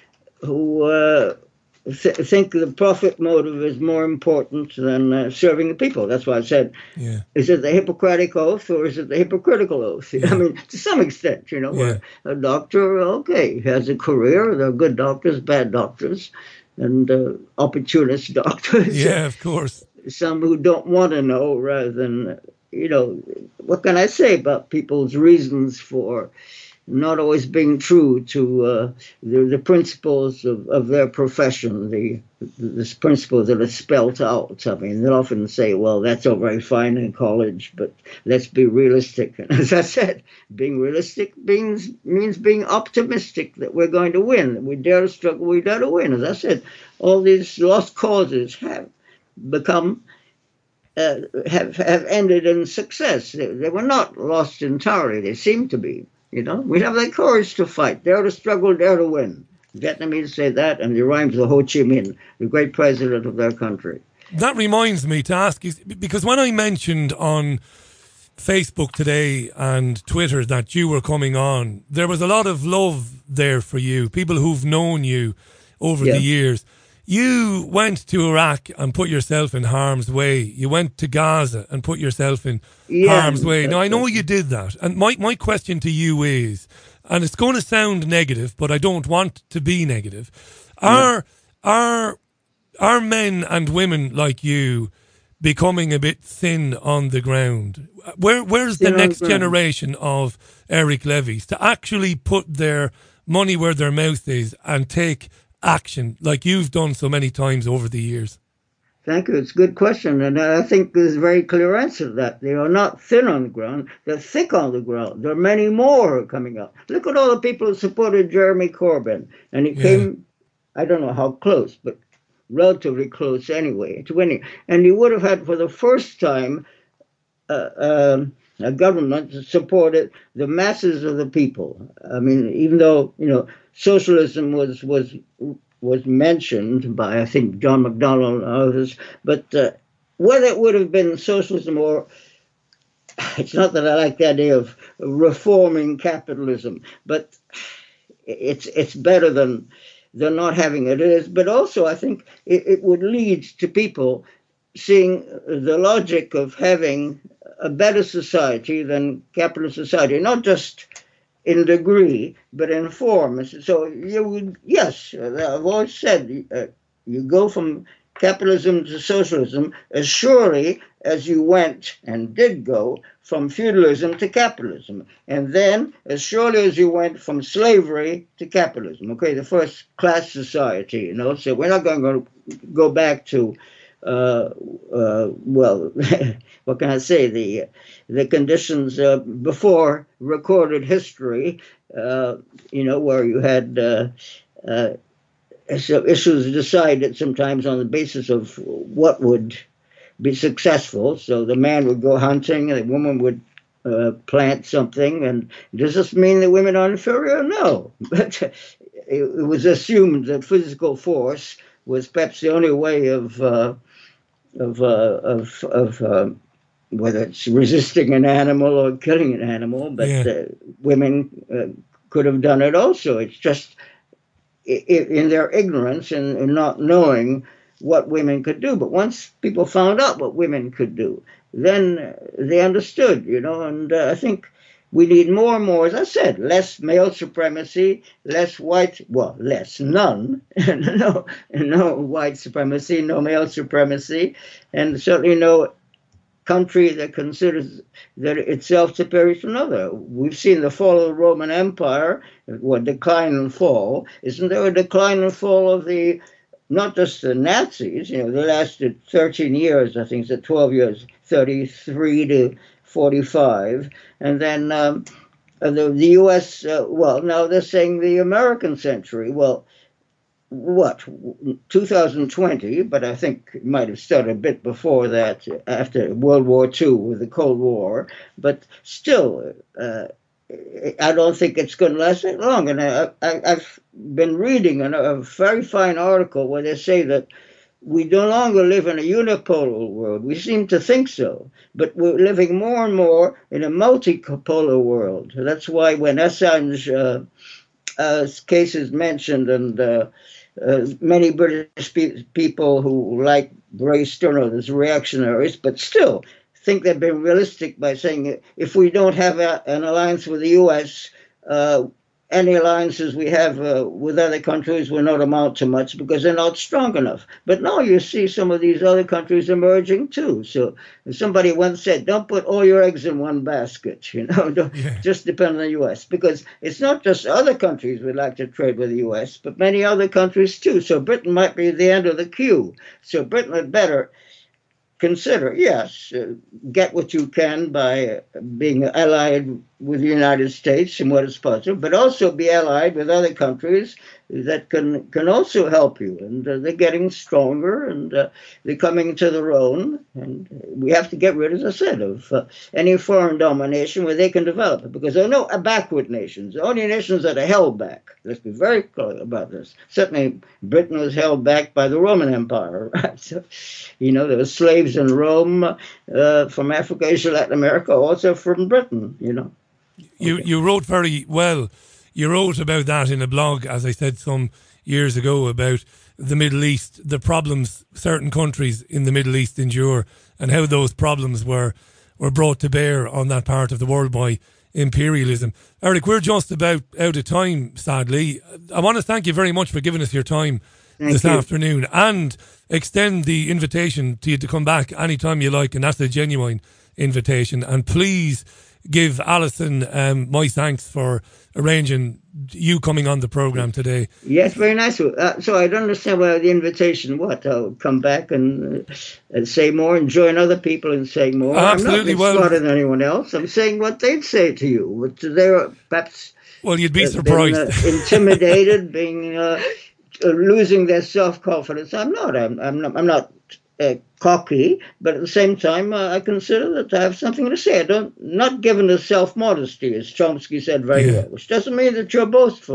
Speaker 13: who uh, th- think the profit motive is more important than uh, serving the people. That's why I said,
Speaker 1: yeah.
Speaker 13: is it the Hippocratic Oath or is it the hypocritical oath? Yeah. I mean, to some extent, you know,
Speaker 1: yeah.
Speaker 13: a doctor, okay, has a career. There are good doctors, bad doctors, and uh, opportunist doctors.
Speaker 1: Yeah, of course.
Speaker 13: Some who don't want to know rather than, you know, what can I say about people's reasons for not always being true to uh, the, the principles of, of their profession, the, the principles that are spelt out. I mean, they often say, well, that's all very fine in college, but let's be realistic. And as I said, being realistic means, means being optimistic that we're going to win. We dare to struggle, we dare to win. As I said, all these lost causes have become uh, have, have ended in success. They, they were not lost entirely. They seem to be. You know, we have the courage to fight, dare to struggle, dare to win. The Vietnamese say that, and it rhymes with Ho Chi Minh, the great president of their country.
Speaker 1: That reminds me to ask you, because when I mentioned on Facebook today and Twitter that you were coming on, there was a lot of love there for you, people who've known you over yeah. the years. You went to Iraq and put yourself in harm's way. You went to Gaza and put yourself in yeah, harm's way. Now, I know you did that. And my, my question to you is, and it's going to sound negative, but I don't want to be negative. Are, yeah. are, are men and women like you becoming a bit thin on the ground? Where, where's the next generation of Eric Levy's to actually put their money where their mouth is and take action like you've done so many times over the years?
Speaker 13: Thank you. It's a good question. And I think there's a very clear answer to that. They are not thin on the ground. They're thick on the ground. There are many more coming up. Look at all the people who supported Jeremy Corbyn. And he yeah. came, I don't know how close, but relatively close anyway to winning. And he would have had for the first time uh, um, a government that supported the masses of the people. I mean, even though, you know, socialism was was was mentioned by, I think, John McDonnell and others, but uh, whether it would have been socialism or it's not that I like the idea of reforming capitalism, but it's it's better than than not having it. It is, but also I think it, it would lead to people seeing the logic of having a better society than capitalist society, not just in degree, but in form. So you would, yes, I've always said, uh, you go from capitalism to socialism as surely as you went and did go from feudalism to capitalism, and then as surely as you went from slavery to capitalism. Okay, the first class society, you know. So we're not going to go back to, uh, uh, well, what can I say? The the conditions uh, before recorded history, uh, you know, where you had. Uh, uh, So issues decided sometimes on the basis of what would be successful. So the man would go hunting, and the woman would uh, plant something. And does this mean that women are inferior? No. But it, it was assumed that physical force was perhaps the only way of uh, of uh, of, of uh, whether it's resisting an animal or killing an animal. But yeah. uh, women uh, could have done it also. It's just in their ignorance and, and not knowing what women could do. But once people found out what women could do, then they understood, you know, and uh, I think we need more and more, as I said, less male supremacy, less white, well, less, none, no, no white supremacy, no male supremacy, and certainly no country that considers that itself superior to another. We've seen the fall of the Roman Empire, what decline and fall. Isn't there a decline and fall of the, not just the Nazis, you know, they lasted thirteen years, I think, so twelve years, thirty-three to forty-five. And then um, the, the U S, uh, well, now they're saying the American century. Well, what, two thousand twenty, but I think it might have started a bit before that, after World War Two with the Cold War. But still, uh, I don't think it's going to last that long. And I, I, I've been reading a, a very fine article where they say that we no longer live in a unipolar world. We seem to think so, but we're living more and more in a multipolar world. That's why when Assange uh, uh, case is mentioned, and uh, Uh, many British pe- people who like Ray Sterner as reactionaries, but still think they've been realistic by saying if we don't have a, an alliance with the U S, uh, any alliances we have uh, with other countries will not amount to much because they're not strong enough. But now you see some of these other countries emerging too. So somebody once said, don't put all your eggs in one basket, you know, don't yeah. just depend on the U S, because it's not just other countries would like to trade with the U S, but many other countries too. So Britain might be the end of the queue. So Britain had better consider, yes, uh, get what you can by uh, being allied with the United States and what is possible, but also be allied with other countries that can can also help you. And uh, they're getting stronger, and uh, they're coming to their own. And we have to get rid, as I said, of uh, any foreign domination where they can develop it, because they're no backward nations. The only nations that are held back. Let's be very clear about this. Certainly, Britain was held back by the Roman Empire, right? So, you know, there were slaves in Rome uh, from Africa, Asia, Latin America, also from Britain, you know.
Speaker 1: You okay. you wrote very well. You wrote about that in a blog, as I said some years ago, about the Middle East, the problems certain countries in the Middle East endure, and how those problems were, were brought to bear on that part of the world by imperialism. Eric, we're just about out of time, sadly. I want to thank you very much for giving us your time thank this you. afternoon, and extend the invitation to you to come back anytime you like, and that's a genuine invitation. And please give Alison um, my thanks for arranging you coming on the programme today.
Speaker 13: Yes, very nice. Uh, so I don't understand why the invitation, what? I'll come back and, uh, and say more and join other people in saying more.
Speaker 1: Absolutely.
Speaker 13: I'm not
Speaker 1: well,
Speaker 13: smarter than anyone else. I'm saying what they'd say to you. But they're perhaps...
Speaker 1: Well, you'd be uh, surprised.
Speaker 13: Been, uh, intimidated, being... Uh, losing their self-confidence. I'm not. I'm, I'm not... I'm not Uh, cocky, but at the same time, uh, I consider that I have something to say. I don't, not given to self-modesty, as Chomsky said very yeah. well, which doesn't mean that you're boastful,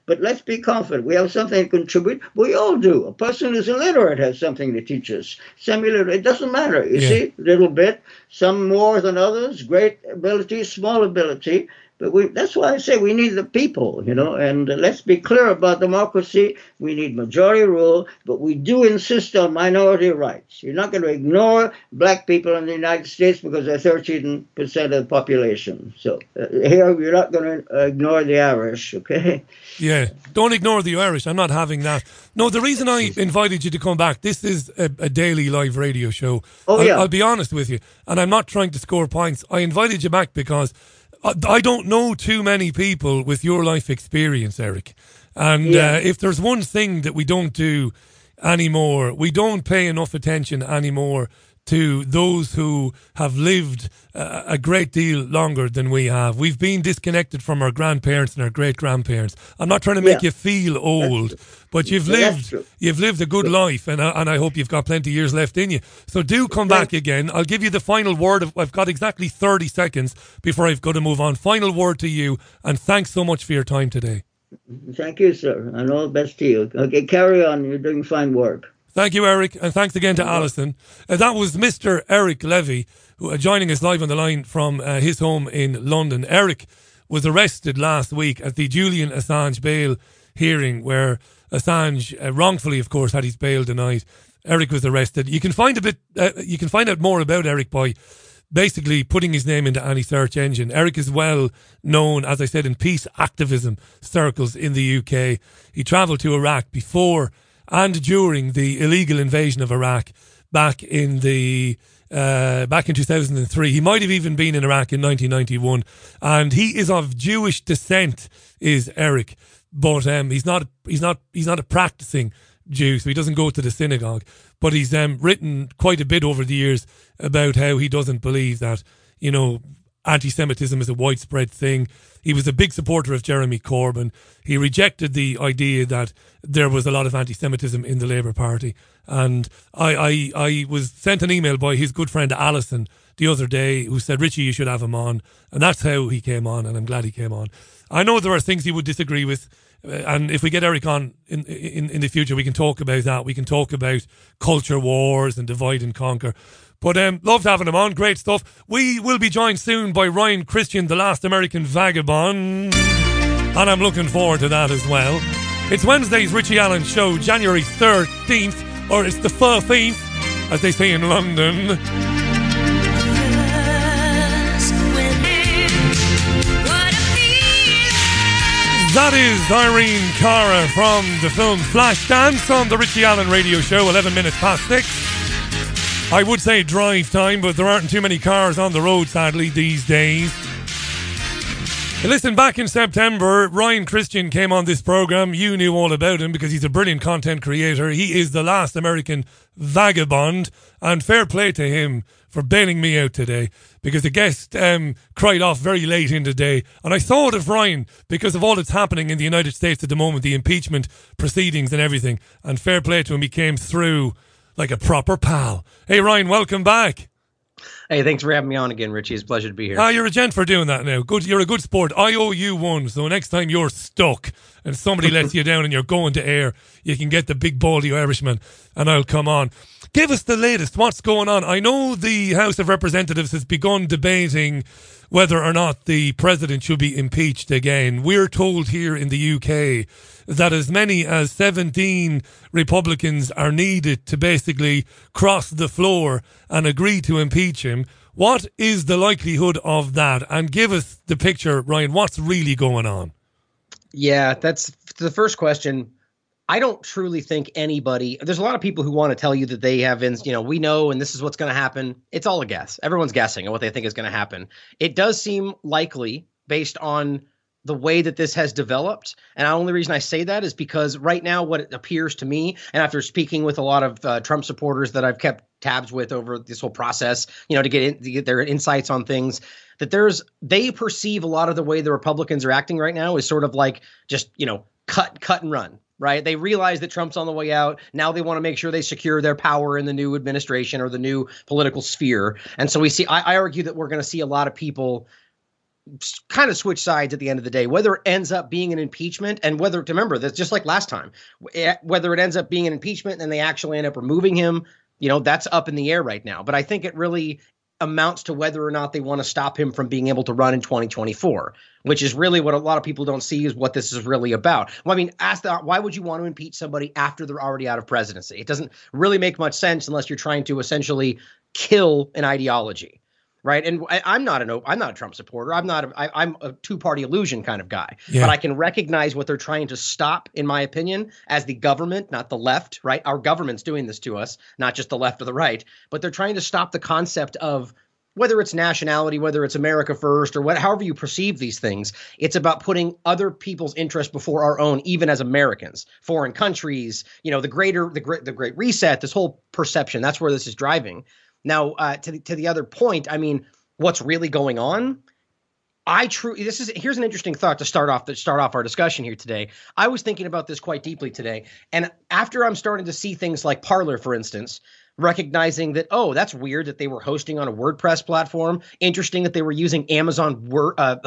Speaker 13: But let's be confident. We have something to contribute. We all do. A person who's illiterate has something to teach us. Semi-literate, it doesn't matter. You
Speaker 1: Yeah.
Speaker 13: see, a little bit. Some more than others. Great ability, small ability. But we, that's why I say we need the people, you know, and uh, let's be clear about democracy. We need majority rule, but we do insist on minority rights. You're not going to ignore black people in the United States because they're thirteen percent of the population. So uh, here you're not going to ignore the Irish, okay?
Speaker 1: Yeah, don't ignore the Irish. I'm not having that. No, the reason I invited you to come back, this is a, a daily live radio show.
Speaker 13: Oh,
Speaker 1: I'll,
Speaker 13: yeah.
Speaker 1: I'll be honest with you, and I'm not trying to score points. I invited you back because I, I don't know too many people with your life experience, Eric. And
Speaker 13: Yeah.
Speaker 1: uh, if there's one thing that we don't do anymore, we don't pay enough attention anymore to those who have lived uh, a great deal longer than we have. We've been disconnected from our grandparents and our great grandparents. I'm not trying to make
Speaker 13: Yeah.
Speaker 1: you feel old, but you've
Speaker 13: Yeah, that's
Speaker 1: lived
Speaker 13: true.
Speaker 1: you've lived a good life, and I, and I hope you've got plenty of years left in you. So do come back again. I'll give you the final word. Of, I've got exactly thirty seconds before I've got to move on. Final word to you, and thanks so much for your time today.
Speaker 13: Thank you, sir, and all the best to you. Okay, carry on. You're doing fine work.
Speaker 1: Thank you, Eric, and thanks again to Alison. Uh, that was Mister Eric Levy, who, uh, joining us live on the line from uh, his home in London. Eric was arrested last week at the Julian Assange bail hearing, where Assange, uh, wrongfully, of course, had his bail denied. Eric was arrested. You can find a bit. Uh, you can find out more about Eric by basically putting his name into any search engine. Eric is well known, as I said, in peace activism circles in the U K. He travelled to Iraq before and during the illegal invasion of Iraq back in the uh, back in two thousand three. He might have even been in Iraq in nineteen ninety-one, and he is of Jewish descent, is Eric, but um, he's not he's not he's not a practicing Jew, so he doesn't go to the synagogue. But he's um, written quite a bit over the years about how he doesn't believe that, you know, anti-Semitism is a widespread thing. He was a big supporter of Jeremy Corbyn. He rejected the idea that there was a lot of anti-Semitism in the Labour Party. And I, I, I was sent an email by his good friend Alison the other day, who said, Richie, you should have him on. And that's how he came on, and I'm glad he came on. I know there are things he would disagree with, uh, and if we get Eric on in, in, in the future, we can talk about that. We can talk about culture wars and divide and conquer. But um, loved having him on. Great stuff. We will be joined soon by Ryan Christian, the last American vagabond. And I'm looking forward to that as well. It's Wednesday's Richie Allen Show, January thirteenth, or it's the thirteenth, as they say in London. That is Irene Cara from the film Flashdance on the Richie Allen Radio Show, eleven minutes past six. I would say drive time, but there aren't too many cars on the road, sadly, these days. Listen, back in September, Ryan Christian came on this program. You knew all about him because he's a brilliant content creator. He is the last American vagabond, and fair play to him for bailing me out today, because the guest um, cried off very late in the day. And I thought of Ryan because of all that's happening in the United States at the moment, the impeachment proceedings and everything. And fair play to him, he came through like a proper pal. Hey, Ryan, welcome back.
Speaker 14: Hey, thanks for having me on again, Richie. It's a pleasure to be here.
Speaker 1: Ah, you're a gent for doing that now. Good, you're a good sport. I owe you one, so next time you're stuck and somebody lets you down and you're going to air, you can get the big baldy Irishman and I'll come on. Give us the latest. What's going on? I know the House of Representatives has begun debating whether or not the president should be impeached again. We're told here in the U K that as many as seventeen Republicans are needed to basically cross the floor and agree to impeach him. What is the likelihood of that? And give us the picture, Ryan. What's really going on?
Speaker 14: Yeah, that's the first question. I don't truly think anybody, there's a lot of people who want to tell you that they have, you know, we know, and this is what's going to happen. It's all a guess. Everyone's guessing at what they think is going to happen. It does seem likely based on the way that this has developed. And the only reason I say that is because right now what it appears to me, and after speaking with a lot of uh, Trump supporters that I've kept tabs with over this whole process, you know, to get in, to get their insights on things, that there's, they perceive a lot of the way the Republicans are acting right now is sort of like just, you know, cut, cut and run. Right. They realize that Trump's on the way out. Now they want to make sure they secure their power in the new administration or the new political sphere. And so we see, I, I argue that we're going to see a lot of people kind of switch sides at the end of the day, whether it ends up being an impeachment and whether to remember that's just like last time, whether it ends up being an impeachment and they actually end up removing him, you know, that's up in the air right now. But I think it really amounts to whether or not they want to stop him from being able to run in twenty twenty-four, which is really what a lot of people don't see is what this is really about. Well, I mean, ask that, why would you want to impeach somebody after they're already out of presidency? It doesn't really make much sense unless you're trying to essentially kill an ideology. Right. And I, I'm not an I'm not a Trump supporter. I'm not a, I, I'm a two party illusion kind of guy. Yeah. But I can recognize what they're trying to stop, in my opinion, as the government, not the left. Right. Our government's doing this to us, not just the left or the right. But they're trying to stop the concept of whether it's nationality, whether it's America first or what, however you perceive these things. It's about putting other people's interests before our own, even as Americans, foreign countries, you know, the greater the great the Great Reset, this whole perception. That's where this is driving. Now, uh, to the, to the other point, I mean, what's really going on? I truly, this is, here's an interesting thought to start off, to start off our discussion here today. I was thinking about this quite deeply today. And after I'm starting to see things like Parler, for instance, recognizing that, oh, that's weird that they were hosting on a WordPress platform. Interesting that they were using Amazon Word, uh,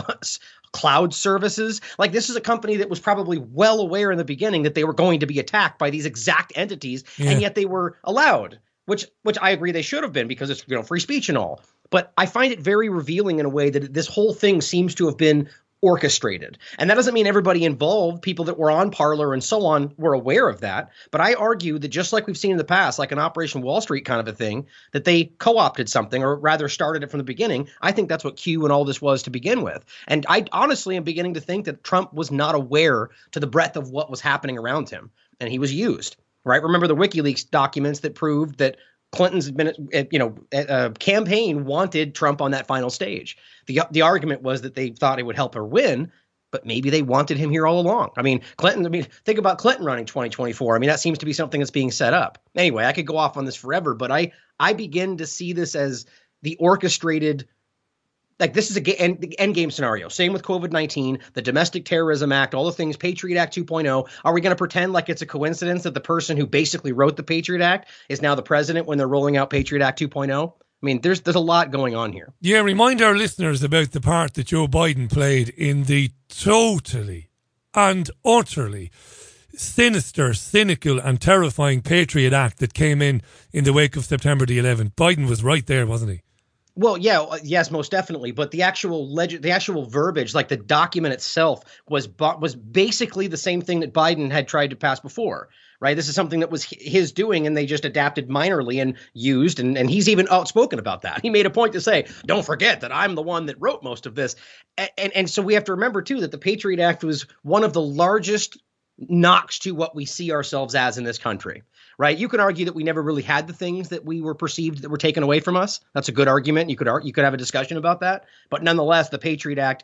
Speaker 14: cloud services. Like, this is a company that was probably well aware in the beginning that they were going to be attacked by these exact entities. Yeah. And yet they were allowed. Which which I agree they should have been because it's, you know, free speech and all. But I find it very revealing in a way that this whole thing seems to have been orchestrated. And that doesn't mean everybody involved, people that were on Parler and so on, were aware of that. But I argue that just like we've seen in the past, like an Operation Wall Street kind of a thing, that they co-opted something or rather started it from the beginning. I think that's what Q and all this was to begin with. And I honestly am beginning to think that Trump was not aware to the breadth of what was happening around him. And he was used. Right. Remember the WikiLeaks documents that proved that Clinton's been, you know, uh, campaign wanted Trump on that final stage. The the argument was that they thought it would help her win, but maybe they wanted him here all along. I mean, Clinton, I mean, think about Clinton running twenty twenty-four. I mean, that seems to be something that's being set up. Anyway, I could go off on this forever, but I I begin to see this as the orchestrated. Like, this is a ga- end, end game scenario. Same with COVID nineteen, the Domestic Terrorism Act, all the things, Patriot Act two point oh. Are we going to pretend like it's a coincidence that the person who basically wrote the Patriot Act is now the president when they're rolling out Patriot Act two point oh? I mean, there's there's a lot going on here.
Speaker 1: Yeah, remind our listeners about the part that Joe Biden played in the totally and utterly sinister, cynical and terrifying Patriot Act that came in in the wake of September the eleventh. Biden was right there, wasn't he?
Speaker 14: Well, yeah, yes, most definitely. But the actual leg- the actual verbiage, like the document itself, was was basically the same thing that Biden had tried to pass before, right? This is something that was his doing, and they just adapted minorly and used. And, and he's even outspoken about that. He made a point to say, "Don't forget that I'm the one that wrote most of this." And and, and so we have to remember too that the Patriot Act was one of the largest knocks to what we see ourselves as in this country. Right. You can argue that we never really had the things that we were perceived that were taken away from us. That's a good argument. You could you could have a discussion about that. But nonetheless, the Patriot Act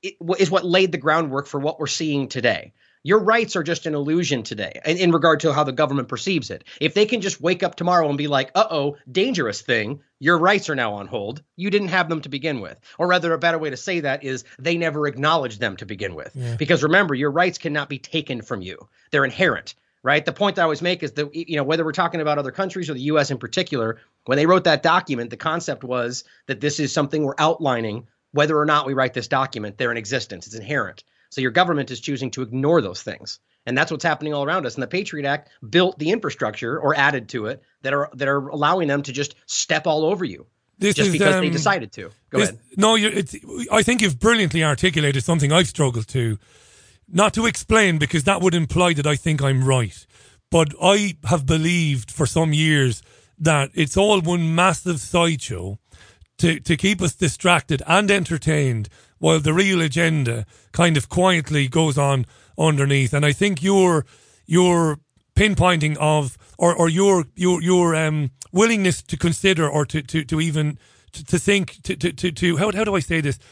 Speaker 14: is what laid the groundwork for what we're seeing today. Your rights are just an illusion today in, in regard to how the government perceives it. If they can just wake up tomorrow and be like, uh-oh, dangerous thing, your rights are now on hold. You didn't have them to begin with. Or rather, a better way to say that is they never acknowledged them to begin with. Yeah. Because remember, your rights cannot be taken from you. They're inherent. Right. The point that I always make is that, you know, whether we're talking about other countries or the U S in particular, when they wrote that document, the concept was that this is something we're outlining. Whether or not we write this document, they're in existence. It's inherent. So your government is choosing to ignore those things. And that's what's happening all around us. And the Patriot Act built the infrastructure or added to it that are that are allowing them to just step all over you. This just is, because um, they decided to. Go this, ahead.
Speaker 1: No, you're, it's, I think you've brilliantly articulated something I've struggled to. Not to explain, because that would imply that I think I'm right. But I have believed for some years that it's all one massive sideshow to, to keep us distracted and entertained while the real agenda kind of quietly goes on underneath. And I think your your pinpointing of or, or your your your um willingness to consider or to, to, to even to, to think to, to, to, to how how do I say this?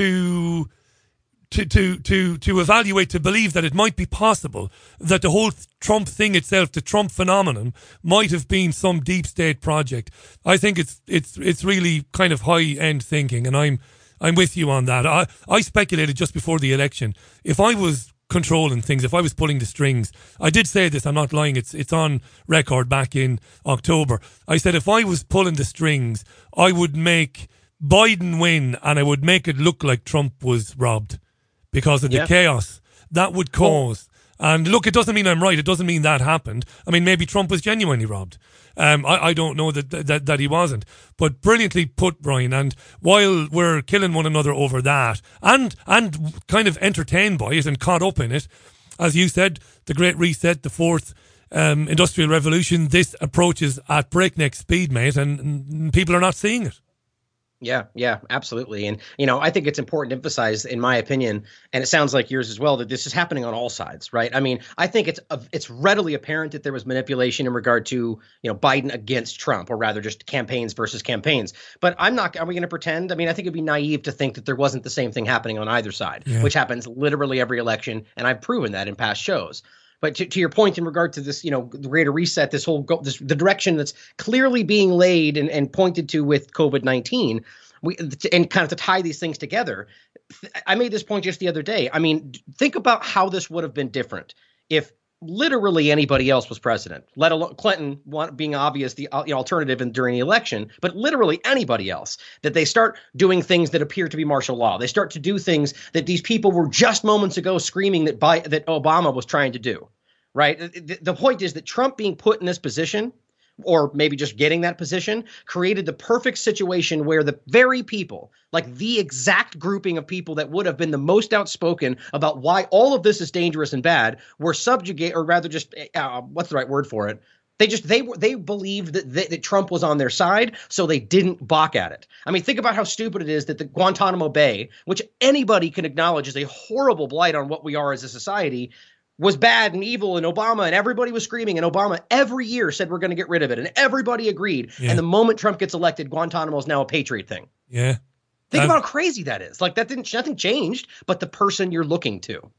Speaker 1: To To, to, to, to evaluate, to believe that it might be possible that the whole Trump thing itself, the Trump phenomenon, might have been some deep state project. I think it's it's it's really kind of high end thinking, and I'm I'm with you on that. I, I speculated just before the election, if I was controlling things, if I was pulling the strings, I did say this, I'm not lying, it's it's on record back in October. I said if I was pulling the strings, I would make Biden win, and I would make it look like Trump was robbed because of the
Speaker 14: Yeah.
Speaker 1: chaos that would cause. And look, it doesn't mean I'm right. It doesn't mean that happened. I mean, maybe Trump was genuinely robbed. Um, I, I don't know that, that that he wasn't. But brilliantly put, Brian. And while we're killing one another over that, and and kind of entertained by it and caught up in it, as you said, the Great Reset, the fourth um, industrial revolution, this approaches at breakneck speed, mate, and, and people are not seeing it.
Speaker 14: Yeah, yeah, absolutely. And, you know, I think it's important to emphasize, in my opinion, and it sounds like yours as well, that this is happening on all sides, right? I mean, I think it's uh, it's readily apparent that there was manipulation in regard to, you know, Biden against Trump, or rather just campaigns versus campaigns. But I'm not, are we going to pretend? I mean, I think it'd be naive to think that there wasn't the same thing happening on either side,
Speaker 1: Yeah.
Speaker 14: which happens literally every election. And I've proven that in past shows. But to, to your point in regard to this, you know, the greater reset, this whole go, this, the direction that's clearly being laid and, and pointed to with COVID nineteen, we and kind of to tie these things together. I made this point just the other day. I mean, think about how this would have been different if literally anybody else was president, let alone Clinton being obvious the you know, alternative in, during the election, but literally anybody else, that they start doing things that appear to be martial law. They start to do things that these people were just moments ago screaming that by, that Obama was trying to do, right? The, the point is that Trump being put in this position, or maybe just getting that position, created the perfect situation where the very people, like the exact grouping of people that would have been the most outspoken about why all of this is dangerous and bad, were subjugate, or rather just, uh, what's the right word for it? They just, they they believed that, they, that Trump was on their side, so they didn't balk at it. I mean, think about how stupid it is that the Guantanamo Bay, which anybody can acknowledge is a horrible blight on what we are as a society, was bad and evil, and Obama and everybody was screaming, and Obama every year said we're going to get rid of it, and everybody agreed.
Speaker 1: Yeah.
Speaker 14: And the moment Trump gets elected, Guantanamo is now a patriot thing.
Speaker 1: Yeah.
Speaker 14: Think
Speaker 1: Um,
Speaker 14: about how crazy that is. Like, that didn't, nothing changed, but the person you're looking to.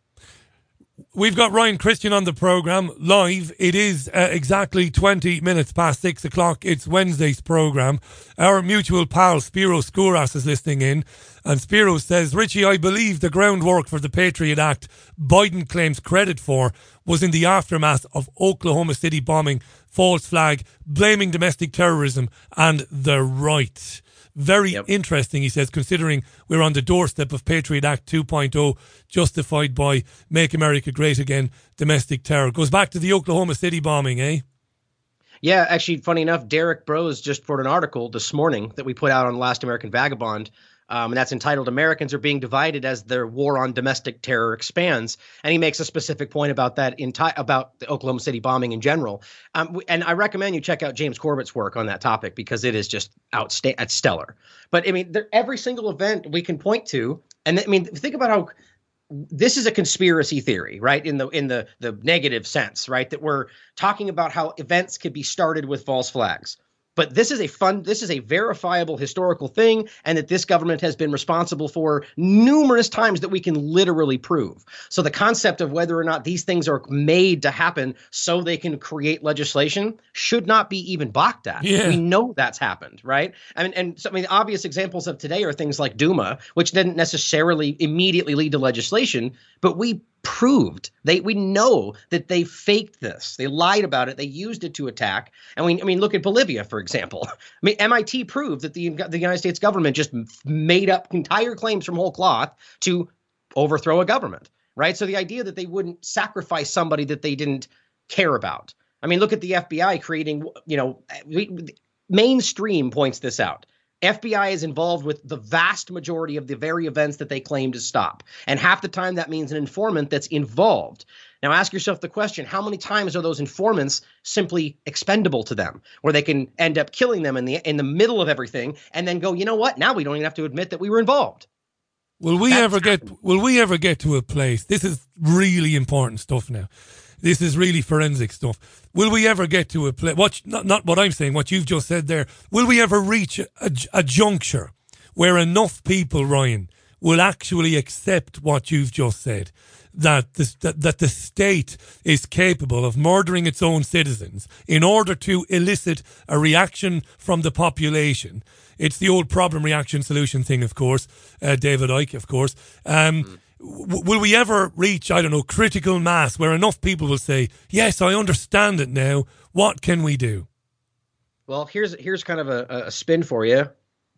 Speaker 1: We've got Ryan Christian on the programme live. It is uh, exactly twenty minutes past six o'clock. It's Wednesday's programme. Our mutual pal Spiro Skouras is listening in. And Spiro says, Richie, I believe the groundwork for the Patriot Act Biden claims credit for was in the aftermath of Oklahoma City bombing, false flag, blaming domestic terrorism and the right. Very yep. interesting, he says, considering we're on the doorstep of Patriot Act two point oh, justified by Make America Great Again, domestic terror. Goes back to the Oklahoma City bombing, eh?
Speaker 14: Yeah, actually, funny enough, Derek Bros just wrote an article this morning that we put out on Last American Vagabond, um, and that's entitled Americans Are Being Divided as Their War on Domestic Terror Expands. And he makes a specific point about that, enti- about the Oklahoma City bombing in general. Um, and I recommend you check out James Corbett's work on that topic, because it is just outsta- it's stellar. But I mean, there, every single event we can point to, and I mean, think about how this is a conspiracy theory, right? In the in the the negative sense, right? That we're talking about how events could be started with false flags. But this is a fun, this is a verifiable historical thing, and that this government has been responsible for numerous times that we can literally prove. So the concept of whether or not these things are made to happen so they can create legislation should not be even balked at.
Speaker 1: Yeah.
Speaker 14: We know that's happened, right? I mean, and so I mean, obvious examples of today are things like Duma, which didn't necessarily immediately lead to legislation, but we proved they we know that they faked this. They lied about it. They used it to attack. And we I mean, look at Bolivia, for example. I mean, M I T proved that the the United States government just made up entire claims from whole cloth to overthrow a government, right? So the idea that they wouldn't sacrifice somebody that they didn't care about. I mean, look at the F B I creating, you know, we, mainstream points this out. F B I is involved with the vast majority of the very events that they claim to stop. And half the time that means an informant that's involved. Now ask yourself the question, how many times are those informants simply expendable to them, where they can end up killing them in the in the middle of everything and then go, you know what, now we don't even have to admit that we were involved.
Speaker 1: Will we
Speaker 14: That's
Speaker 1: ever get will we ever get to a place, this is really important stuff now. This is really forensic stuff. Will we ever get to a place, what, not, not what I'm saying, what you've just said there, will we ever reach a, a, a juncture where enough people, Ryan, will actually accept what you've just said, that the, that, that the state is capable of murdering its own citizens in order to elicit a reaction from the population? It's the old problem, reaction, solution thing, of course, uh, David Icke, of course. Um, mm. W- will we ever reach, I don't know, critical mass where enough people will say, yes, I understand it now. What can we do?
Speaker 14: Well, here's here's kind of a, a spin for you.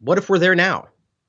Speaker 14: what if we're there now?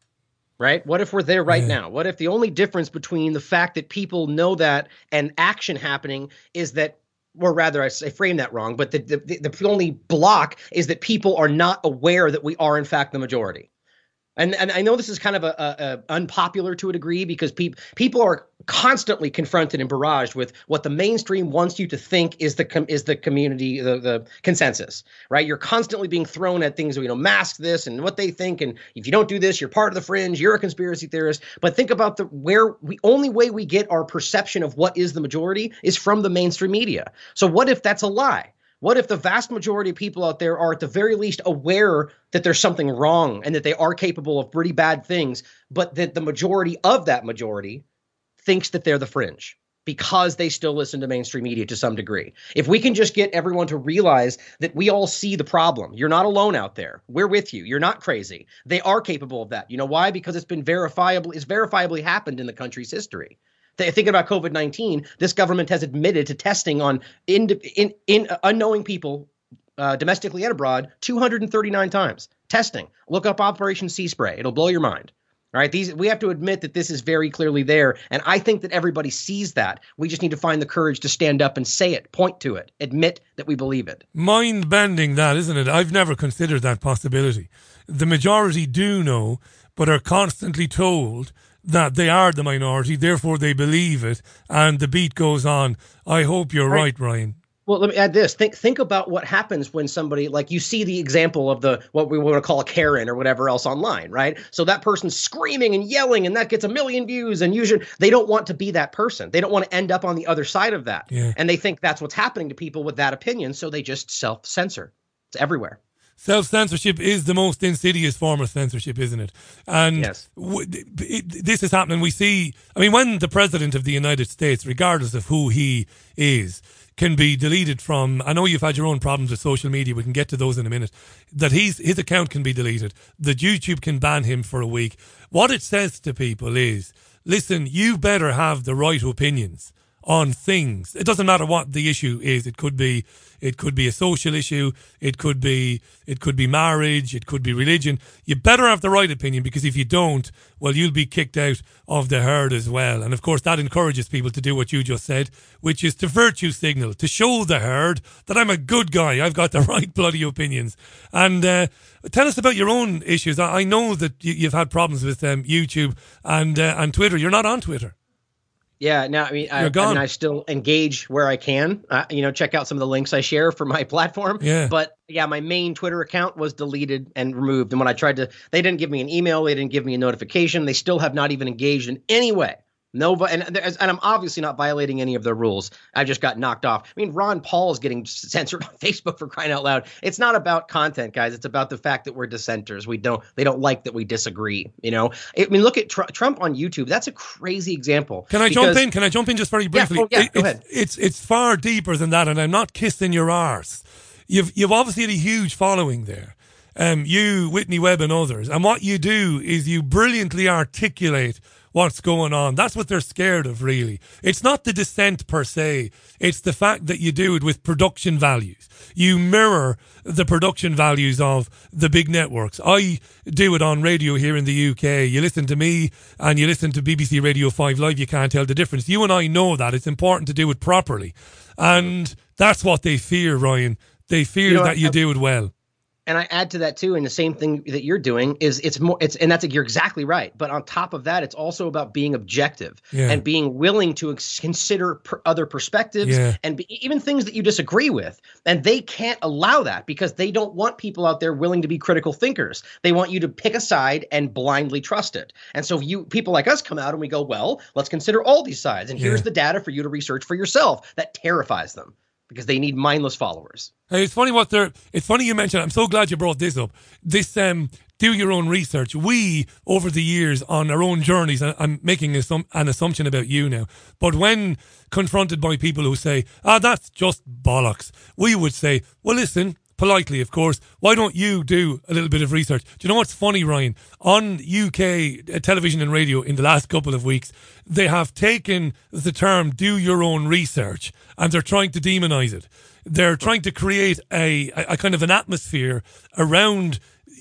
Speaker 14: Right? What if we're there right
Speaker 1: Yeah.
Speaker 14: now? What if the only difference between the fact that people know that and action happening is that, or rather, I say frame that wrong, but the, the, the only block is that people are not aware that we are in fact the majority. And and I know this is kind of a, a, a unpopular to a degree because people people are constantly confronted and barraged with what the mainstream wants you to think is the com- is the community the, the consensus, right? You're constantly being thrown at things, you know, mask this and what they think, and if you don't do this, you're part of the fringe, you're a conspiracy theorist. But think about the where the only way we get our perception of what is the majority is from the mainstream media. So what if that's a lie? What if the vast majority of people out there are at the very least aware that there's something wrong and that they are capable of pretty bad things, but that the majority of that majority thinks that they're the fringe because they still listen to mainstream media to some degree? If we can just get everyone to realize that we all see the problem. You're not alone out there. We're with you. You're not crazy. They are capable of that. You know why? Because it's been verifiable. It's verifiably happened in the country's history. Thinking about COVID nineteen, this government has admitted to testing on in, in, in unknowing people uh, domestically and abroad two hundred thirty-nine times. Testing. Look up Operation Sea Spray. It'll blow your mind. All right. These we have to admit that this is very clearly there. And I think that everybody sees that. We just need to find the courage to stand up and say it, point to it, admit that we believe it.
Speaker 1: Mind bending that, isn't it? I've never considered that possibility. The majority do know, but are constantly told that they are the minority, therefore they believe it, and the beat goes on. I hope you're right, right Ryan.
Speaker 14: Well, let me add this. Think think about what happens when somebody, like you see the example of the what we want to call a Karen or whatever else online, right? So that person's screaming and yelling and that gets a million views, and usually they don't want to be that person. They don't want to end up on the other side of that.
Speaker 1: Yeah.
Speaker 14: And they think that's what's happening to people with that opinion, so they just self-censor. It's everywhere.
Speaker 1: Self-censorship is the most insidious form of censorship, isn't it? And
Speaker 14: yes.
Speaker 1: w- it, this is happening. We see, I mean, when the President of the United States, regardless of who he is, can be deleted from, I know you've had your own problems with social media, we can get to those in a minute, that he's, his account can be deleted, that YouTube can ban him for a week. What it says to people is, listen, you better have the right opinions on things. It doesn't matter what the issue is. It could be, it could be a social issue. It could be, it could be marriage. It could be religion. You better have the right opinion, because if you don't, well, you'll be kicked out of the herd as well. And of course, that encourages people to do what you just said, which is to virtue signal, to show the herd that I'm a good guy. I've got the right bloody opinions. And uh, tell us about your own issues. I, I know that you, you've had problems with um, YouTube and uh, and Twitter. You're not on Twitter.
Speaker 14: Yeah, no, I mean, I, I mean, I still engage where I can. Uh, you know, check out some of the links I share for my platform.
Speaker 1: Yeah.
Speaker 14: But yeah, my main Twitter account was deleted and removed. And when I tried to, they didn't give me an email. They didn't give me a notification. They still have not even engaged in any way. No, and, and I'm obviously not violating any of their rules. I just got knocked off. I mean, Ron Paul is getting censored on Facebook for crying out loud. It's not about content, guys. It's about the fact that we're dissenters. We don't, they don't like that we disagree. You know, I mean, look at Tr- Trump on YouTube. That's a crazy example.
Speaker 1: Can I
Speaker 14: because,
Speaker 1: jump in? Can I jump in just very briefly?
Speaker 14: Yeah, oh, yeah,
Speaker 1: it,
Speaker 14: go
Speaker 1: it's,
Speaker 14: ahead.
Speaker 1: It's, it's far deeper than that, and I'm not kissing your arse. You've, you've obviously had a huge following there. Um, you, Whitney Webb and others. And what you do is you brilliantly articulate what's going on. That's what they're scared of, really. It's not the dissent per se. It's the fact that you do it with production values. You mirror the production values of the big networks. I do it on radio here in the U K. You listen to me and you listen to B B C Radio five Live, you can't tell the difference. You and I know that. It's important to do it properly. And that's what they fear, Ryan. They fear you know, that you I, do it well.
Speaker 14: And I add to that too, and the same thing that you're doing is it's more, it's, and that's, you're exactly right. But on top of that, it's also about being objective
Speaker 1: yeah.
Speaker 14: and being willing to ex- consider per other perspectives
Speaker 1: yeah.
Speaker 14: and be, even things that you disagree with. And they can't allow that because they don't want people out there willing to be critical thinkers. They want you to pick a side and blindly trust it. And so you, people like us come out and we go, well, let's consider all these sides. And here's
Speaker 1: yeah.
Speaker 14: the data for you to research for yourself. That terrifies them, because they need mindless followers.
Speaker 1: Hey, it's funny what they're. It's funny you mentioned. I'm so glad you brought this up. This um, do your own research. We over the years on our own journeys. I'm making assum- an assumption about you now, but when confronted by people who say, "Ah, that's just bollocks," we would say, "Well, listen." Politely, of course, why don't you do a little bit of research? Do you know what's funny, Ryan? On U K television and radio in the last couple of weeks, they have taken the term do your own research and they're trying to demonize it. They're trying to create a, a, a kind of an atmosphere around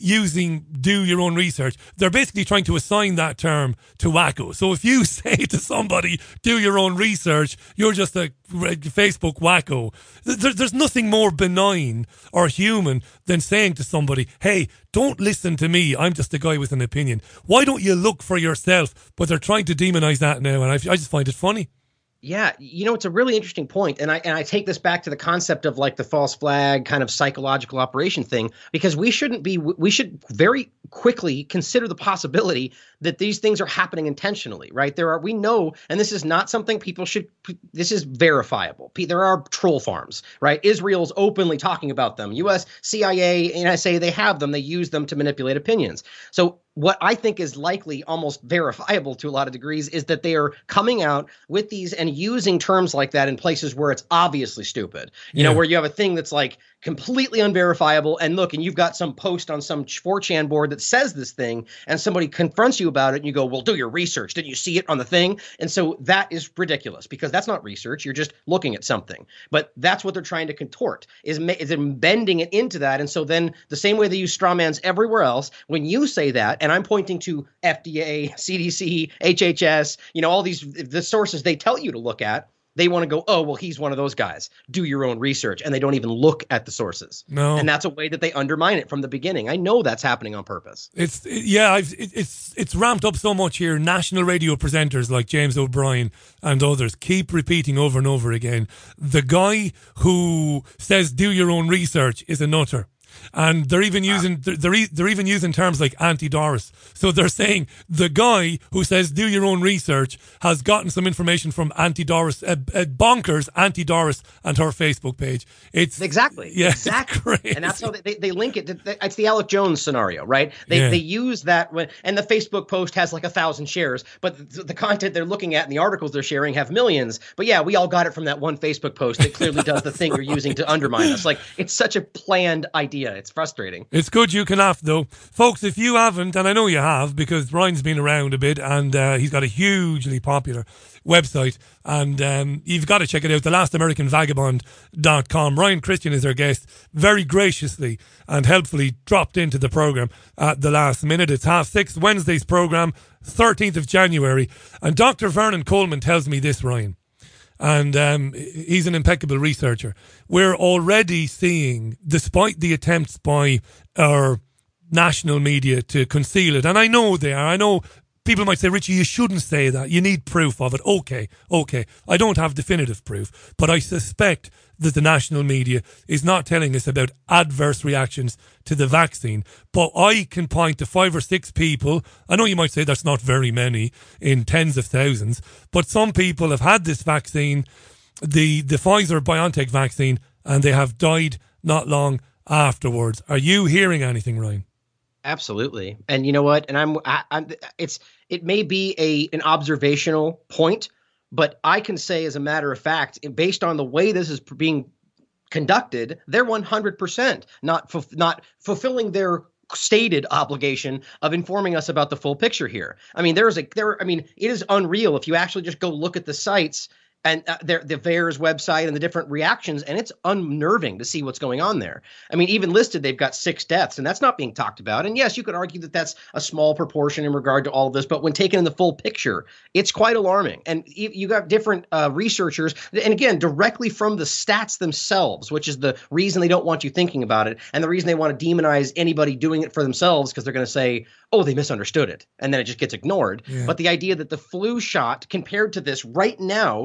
Speaker 1: using do your own research, they're basically trying to assign that term to wacko. So if you say to somebody, do your own research, you're just a Facebook wacko. There, there's nothing more benign or human than saying to somebody, hey, don't listen to me, I'm just a guy with an opinion. Why don't you look for yourself? But they're trying to demonize that now, and I, I just find it funny.
Speaker 14: Yeah, you know, it's a really interesting point, and I and I take this back to the concept of like the false flag kind of psychological operation thing, because we shouldn't be we should very quickly consider the possibility that these things are happening intentionally, right? There are we know, and this is not something people should. This is verifiable. There are troll farms, right? Israel's openly talking about them. U S, C I A, N S A, they have them. They use them to manipulate opinions. So what I think is likely almost verifiable to a lot of degrees is that they are coming out with these and using terms like that in places where it's obviously stupid. You yeah. know, where you have a thing that's like completely unverifiable, and look, and you've got some post on some four chan board that says this thing, and somebody confronts you about it, and you go, well, do your research. Didn't you see it on the thing? And so that is ridiculous, because that's not research. You're just looking at something. But that's what they're trying to contort, is, is bending it into that. And so then the same way they use straw mans everywhere else, when you say that, and I'm pointing to F D A, C D C, H H S, you know, all these the sources they tell you to look at, they want to go, oh, well, he's one of those guys. Do your own research. And they don't even look at the sources.
Speaker 1: No.
Speaker 14: And that's a way that they undermine it from the beginning. I know that's happening on purpose.
Speaker 1: It's yeah, I've, it, it's it's ramped up so much here. National radio presenters like James O'Brien and others keep repeating over and over again, the guy who says do your own research is a nutter. And they're even using they're they're even using terms like anti-Doris. So they're saying the guy who says do your own research has gotten some information from anti-Doris, uh, uh, bonkers anti-Doris and her Facebook page. It's
Speaker 14: exactly
Speaker 1: yeah,
Speaker 14: exactly,
Speaker 1: it's
Speaker 14: and that's how they, they link it. To, it's the Alec Jones scenario, right? They
Speaker 1: yeah.
Speaker 14: they use that when, and the Facebook post has like a thousand shares, but the, the content they're looking at and the articles they're sharing have millions. But yeah, we all got it from that one Facebook post that clearly does the thing you're using to undermine us. Like, it's such a planned idea. It's frustrating.
Speaker 1: It's good you can laugh, though. Folks, if you haven't, and I know you have, because Ryan's been around a bit, and uh, he's got a hugely popular website, and um, you've got to check it out, the last american vagabond dot com. Ryan Christian is our guest, very graciously and helpfully dropped into the programme at the last minute. It's half six, Wednesday's programme, thirteenth of January, and Doctor Vernon Coleman tells me this, Ryan, and um, he's an impeccable researcher. We're already seeing, despite the attempts by our national media to conceal it, and I know they are, I know people might say, Richie, you shouldn't say that, you need proof of it. Okay, okay, I don't have definitive proof, but I suspect that the national media is not telling us about adverse reactions to the vaccine. But I can point to five or six people, I know you might say that's not very many, in tens of thousands, but some people have had this vaccine, the, the Pfizer-BioNTech vaccine, and they have died not long afterwards. Are you hearing anything, Ryan?
Speaker 14: Absolutely. And you know what? And I'm, I, I'm, it's, it may be a, an observational point, but I can say, as a matter of fact, based on the way this is being conducted, they're one hundred percent not fu- not fulfilling their stated obligation of informing us about the full picture here. I mean, there is a there. I mean, it is unreal if you actually just go look at the sites and uh, their, the V A E R S website and the different reactions, and it's unnerving to see what's going on there. I mean, even listed, they've got six deaths, and that's not being talked about. And yes, you could argue that that's a small proportion in regard to all of this, but when taken in the full picture, it's quite alarming. And you, you got different uh, researchers, and again, directly from the stats themselves, which is the reason they don't want you thinking about it, and the reason they want to demonize anybody doing it for themselves, because they're going to say, oh, they misunderstood it, and then it just gets ignored. Yeah. But the idea that the flu shot compared to this right now,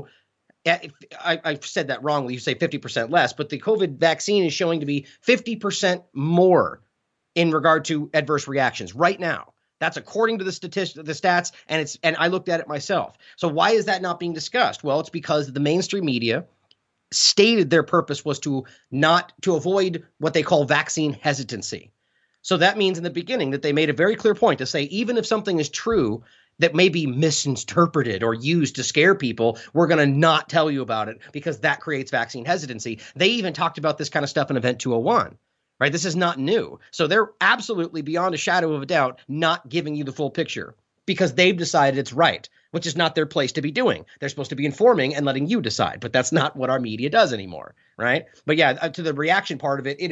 Speaker 14: I, I've said that wrongly. You say fifty percent less, but the COVID vaccine is showing to be fifty percent more in regard to adverse reactions right now. That's according to the statistic, the stats, and it's and I looked at it myself. So why is that not being discussed? Well, it's because the mainstream media stated their purpose was to not to avoid what they call vaccine hesitancy. So that means in the beginning that they made a very clear point to say, even if something is true that may be misinterpreted or used to scare people, we're going to not tell you about it because that creates vaccine hesitancy. They even talked about this kind of stuff in Event two oh one, right? This is not new. So they're absolutely, beyond a shadow of a doubt, not giving you the full picture because they've decided it's right, which is not their place to be doing. They're supposed to be informing and letting you decide, but that's not what our media does anymore, right? But yeah, to the reaction part of it, it is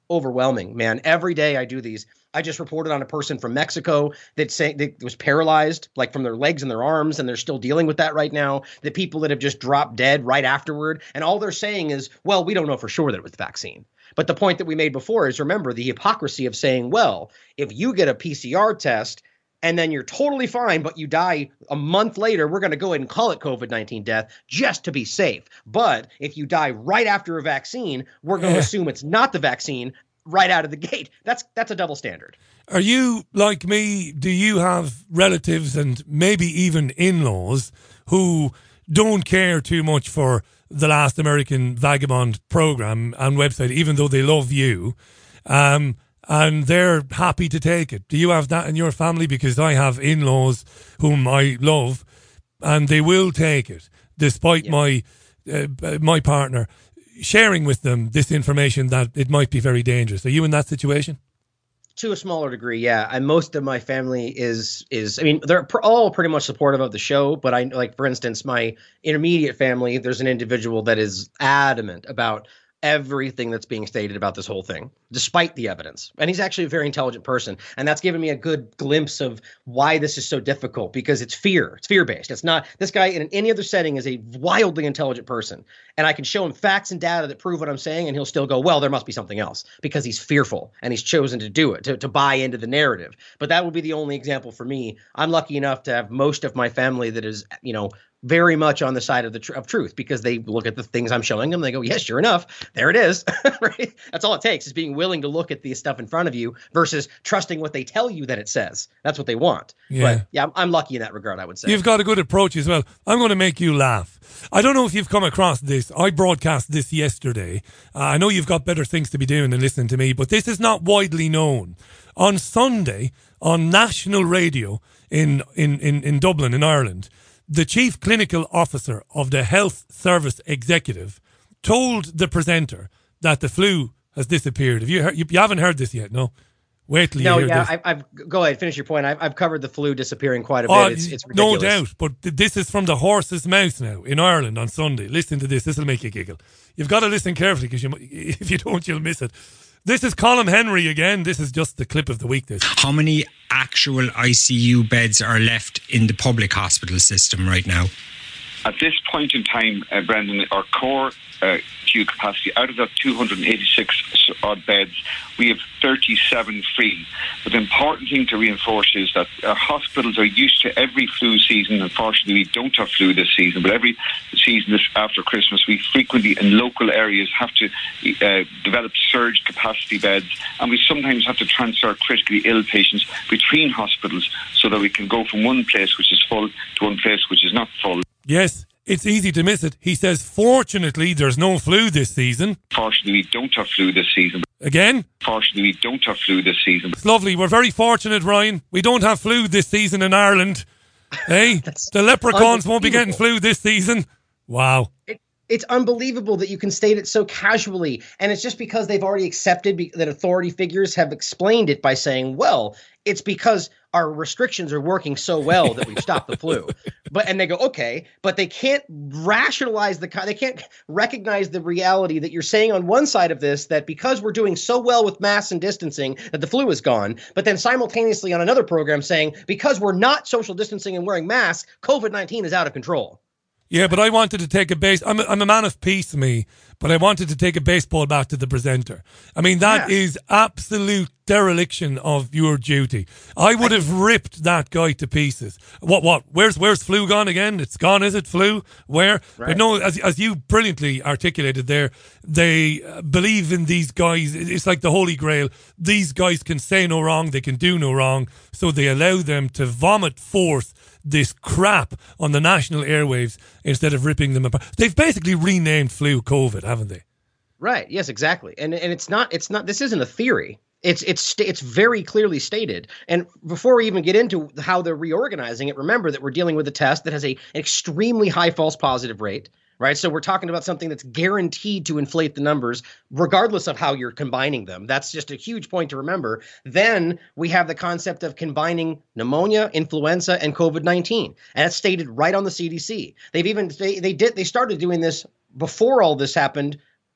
Speaker 14: overwhelming, man. Every day I do these. I just reported on a person from Mexico that say that was paralyzed, like from their legs and their arms, and they're still dealing with that right now. The people that have just dropped dead right afterward, and all they're saying is, well, we don't know for sure that it was the vaccine. But the point that we made before is, remember the hypocrisy of saying, well, if you get a P C R test and then you're totally fine, but you die a month later, we're going to go ahead and call it COVID nineteen death just to be safe. But if you die right after a vaccine, we're going to assume it's not the vaccine right out of the gate. That's that's a double standard.
Speaker 1: Are you like me? Do you have relatives and maybe even in-laws who don't care too much for the Last American Vagabond program and website, even though they love you, um, and they're happy to take it? Do you have that in your family? Because I have in-laws whom I love, and they will take it, despite yeah. my uh, my partner sharing with them this information that it might be very dangerous. Are you in that situation?
Speaker 14: To a smaller degree, yeah. And most of my family is, is I mean, they're pr- all pretty much supportive of the show. But I, like, for instance, my intermediate family, there's an individual that is adamant about everything that's being stated about this whole thing, despite the evidence. And he's actually a very intelligent person. And that's given me a good glimpse of why this is so difficult, because it's fear. It's fear-based. It's not, this guy in any other setting is a wildly intelligent person. And I can show him facts and data that prove what I'm saying, and he'll still go, well, there must be something else, because he's fearful and he's chosen to do it, to, to buy into the narrative. But that would be the only example for me. I'm lucky enough to have most of my family that is, you know, very much on the side of the tr- of truth, because they look at the things I'm showing them. They go, yes, sure enough, there it is. Right? That's all it takes, is being willing to look at the stuff in front of you versus trusting what they tell you that it says. That's what they want.
Speaker 1: Yeah.
Speaker 14: But yeah, I'm, I'm lucky in that regard, I would say.
Speaker 1: You've got a good approach as well. I'm going to make you laugh. I don't know if you've come across this. I broadcast this yesterday. Uh, I know you've got better things to be doing than listening to me, but this is not widely known. On Sunday, on national radio in, in, in, in Dublin, in Ireland, the chief clinical officer of the Health Service Executive told the presenter that the flu has disappeared. Have you heard, you, you haven't heard this yet, no? Wait till you
Speaker 14: no,
Speaker 1: hear
Speaker 14: yeah,
Speaker 1: this.
Speaker 14: I, I've go ahead, finish your point. I've, I've covered the flu disappearing quite a bit. Oh, it's, it's ridiculous.
Speaker 1: No doubt, but th- this is from the horse's mouth now in Ireland on Sunday. Listen to this. This will make you giggle. You've got to listen carefully, because you, if you don't, you'll miss it. This is Colm Henry again. This is just the clip of the week. This.
Speaker 5: How many actual I C U beds are left in the public hospital system right now?
Speaker 6: At this point in time, uh, Brendan, our core uh, queue capacity, out of that two hundred eighty-six odd beds, we have thirty-seven free. But the important thing to reinforce is that our hospitals are used to every flu season. Unfortunately, we don't have flu this season, but every season this, after Christmas, we frequently in local areas have to uh, develop surge capacity beds, and we sometimes have to transfer critically ill patients between hospitals so that we can go from one place which is full to one place which is not full.
Speaker 1: Yes, it's easy to miss it. He says, fortunately, there's no flu this season.
Speaker 6: Fortunately, we don't have flu this season.
Speaker 1: Again?
Speaker 6: Fortunately, we don't have flu this season.
Speaker 1: It's lovely. We're very fortunate, Ryan. We don't have flu this season in Ireland. Hey, the leprechauns won't be getting flu this season. Wow.
Speaker 14: It, it's unbelievable that you can state it so casually. And it's just because they've already accepted be- that authority figures have explained it by saying, well, it's because our restrictions are working so well that we've stopped the flu. But and they go, okay, but they can't rationalize the they can't recognize the reality that you're saying on one side of this, that because we're doing so well with masks and distancing that the flu is gone, but then simultaneously on another program saying because we're not social distancing and wearing masks, COVID nineteen is out of control.
Speaker 1: Yeah, but I wanted to take a base. I'm a, I'm a man of peace, me, but I wanted to take a baseball bat to the presenter. I mean, that yeah. is absolute dereliction of your duty. I would have ripped that guy to pieces. What, what? Where's, where's flu gone again? It's gone, is it? Flu? Where? Right. But no, as, as you brilliantly articulated there, they uh, believe in these guys. It's like the Holy Grail. These guys can say no wrong. They can do no wrong. So they allow them to vomit forth this crap on the national airwaves instead of ripping them apart. They've basically renamed flu COVID, haven't they?
Speaker 14: Right. Yes, exactly. And and it's not it's not this isn't a theory. It's it's it's very clearly stated. And before we even get into how they're reorganizing it, remember that we're dealing with a test that has a, an extremely high false positive rate. Right. So we're talking about something that's guaranteed to inflate the numbers, regardless of how you're combining them. That's just a huge point to remember. Then we have the concept of combining pneumonia, influenza, and COVID nineteen. And it's stated right on the C D C. They've even they, they did they started doing this before all this happened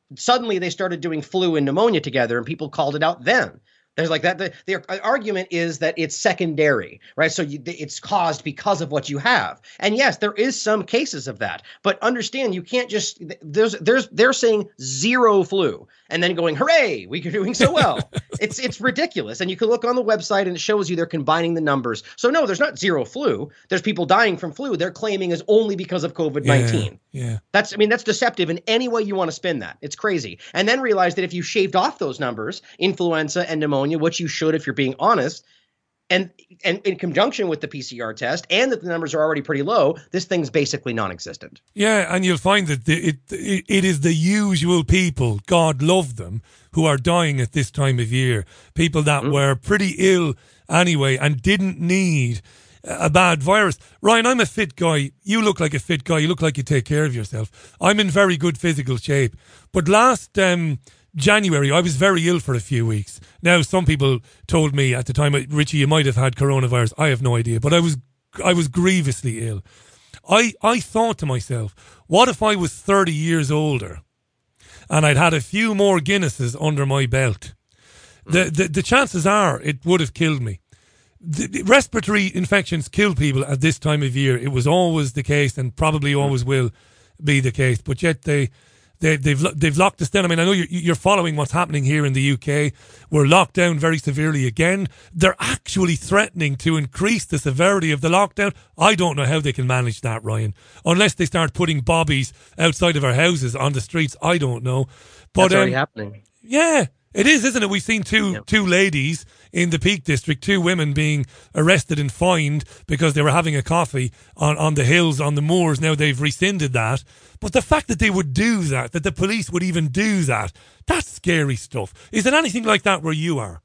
Speaker 14: Suddenly they started doing flu and pneumonia together, and people called it out then. There's like that. The, the argument is that it's secondary, right? So you, it's caused because of what you have. And yes, there is some cases of that. But understand, you can't just there's there's they're saying zero flu and then going, hooray, we're doing so well. it's it's ridiculous. And you can look on the website and it shows you they're combining the numbers. So no, there's not zero flu. There's people dying from flu. They're claiming is only because of COVID nineteen.
Speaker 1: Yeah, yeah.
Speaker 14: That's I mean, that's deceptive in any way you want to spin that. It's crazy. And then realize that if you shaved off those numbers, influenza and pneumonia, which you should if you're being honest, and and in conjunction with the P C R test, and that the numbers are already pretty low, this thing's basically non-existent.
Speaker 1: Yeah, and you'll find that the, it, it it is the usual people, God love them, who are dying at this time of year. People that mm. were pretty ill anyway and didn't need a bad virus. Ryan, I'm a fit guy. You look like a fit guy. You look like you take care of yourself. I'm in very good physical shape. But last um, January, I was very ill for a few weeks. Now, some people told me at the time, Richie, you might have had coronavirus. I have no idea. But I was I was grievously ill. I, I thought to myself, what if I was thirty years older and I'd had a few more Guinnesses under my belt? Mm. The, the the chances are it would have killed me. The, the respiratory infections kill people at this time of year. It was always the case and probably always will be the case. But yet they... They, they've they've locked us down. I mean, I know you're, you're following what's happening here in the U K. We're locked down very severely again. They're actually threatening to increase the severity of the lockdown. I don't know how they can manage that, Ryan. Unless they start putting bobbies outside of our houses on the streets. I don't know. But,
Speaker 14: That's already
Speaker 1: um,
Speaker 14: happening.
Speaker 1: Yeah, it is, isn't it? We've seen two yep. two ladies in the Peak District, two women being arrested and fined because they were having a coffee on, on the hills, on the moors. Now they've rescinded that. But the fact that they would do that, that the police would even do that, that's scary stuff. Is it anything like that where you are?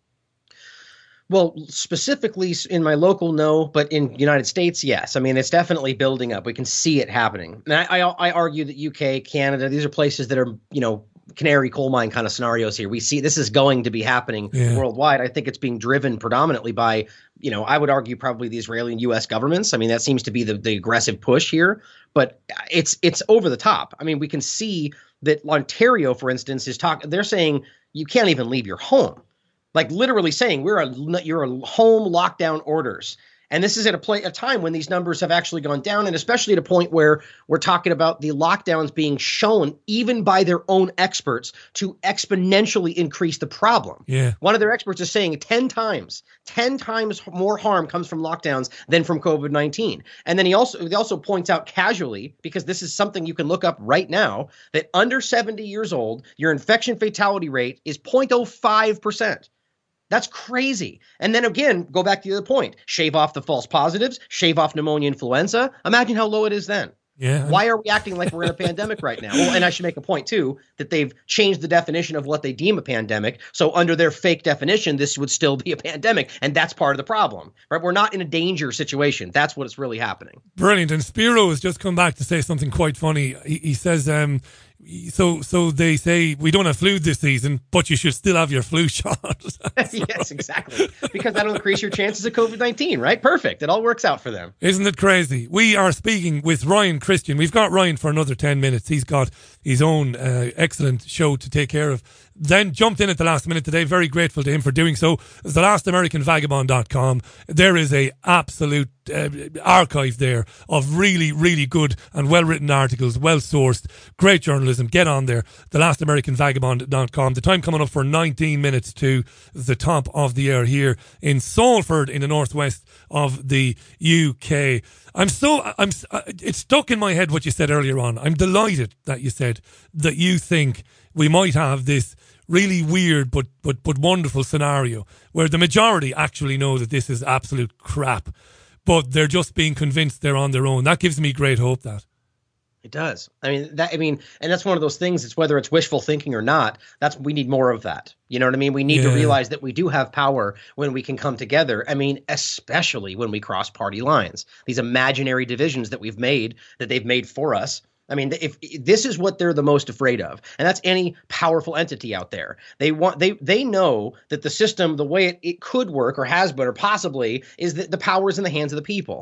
Speaker 14: Well, specifically in my local, no, but in the United States, yes. I mean, it's definitely building up. We can see it happening. And I, I, I argue that U K, Canada, these are places that are, you know, canary coal mine kind of scenarios here. We see this is going to be happening yeah. worldwide. I think it's being driven predominantly by, you know, I would argue probably the Israeli and U S governments. I mean, that seems to be the, the aggressive push here, but it's it's over the top. I mean, we can see that Ontario, for instance, is talking. They're saying you can't even leave your home, like literally saying we're a you're a home lockdown orders. And this is at a, play, a time when these numbers have actually gone down, and especially at a point where we're talking about the lockdowns being shown, even by their own experts, to exponentially increase the problem.
Speaker 1: Yeah.
Speaker 14: One of their experts is saying ten times, ten times more harm comes from lockdowns than from COVID nineteen. And then he also he also points out casually, because this is something you can look up right now, that under seventy years old, your infection fatality rate is zero point zero five percent. That's crazy. And then again, go back to the other point. Shave off the false positives, shave off pneumonia, influenza. Imagine how low it is then.
Speaker 1: Yeah.
Speaker 14: Why are we acting like we're in a pandemic right now? Well, and I should make a point, too, that they've changed the definition of what they deem a pandemic. So under their fake definition, this would still be a pandemic. And that's part of the problem, right? We're not in a danger situation. That's what's really happening.
Speaker 1: Brilliant. And Spiro has just come back to say something quite funny. He, he says, um, so so they say we don't have flu this season, but you should still have your flu shot.
Speaker 14: Yes, exactly. Because that'll increase your chances of COVID nineteen, right? Perfect. It all works out for them.
Speaker 1: Isn't it crazy? We are speaking with Ryan Christian. We've got Ryan for another ten minutes. He's got his own uh, excellent show to take care of. Then jumped in at the last minute today. Very grateful to him for doing so. It's the last american vagabond dot com. There is a absolute uh, archive there of really, really good and well-written articles, well-sourced, great journalism. Get on there, the last american vagabond dot com. The time coming up for nineteen minutes to the top of the hour here in Salford in the northwest of the U K. I'm so, I'm, it's stuck in my head what you said earlier on. I'm delighted that you said that you think we might have this really weird but, but, but wonderful scenario where the majority actually know that this is absolute crap, but they're just being convinced they're on their own. That gives me great hope, that.
Speaker 14: It does. I mean, that, I mean, and that's one of those things. It's whether it's wishful thinking or not. That's we need more of that. You know what I mean? We need yeah. to realize that we do have power when we can come together. I mean, especially when we cross party lines. These imaginary divisions that we've made, that they've made for us. I mean, if, if this is what they're the most afraid of, and that's any powerful entity out there. They want they they know that the system, the way it, it could work or has been or possibly, is that the power is in the hands of the people.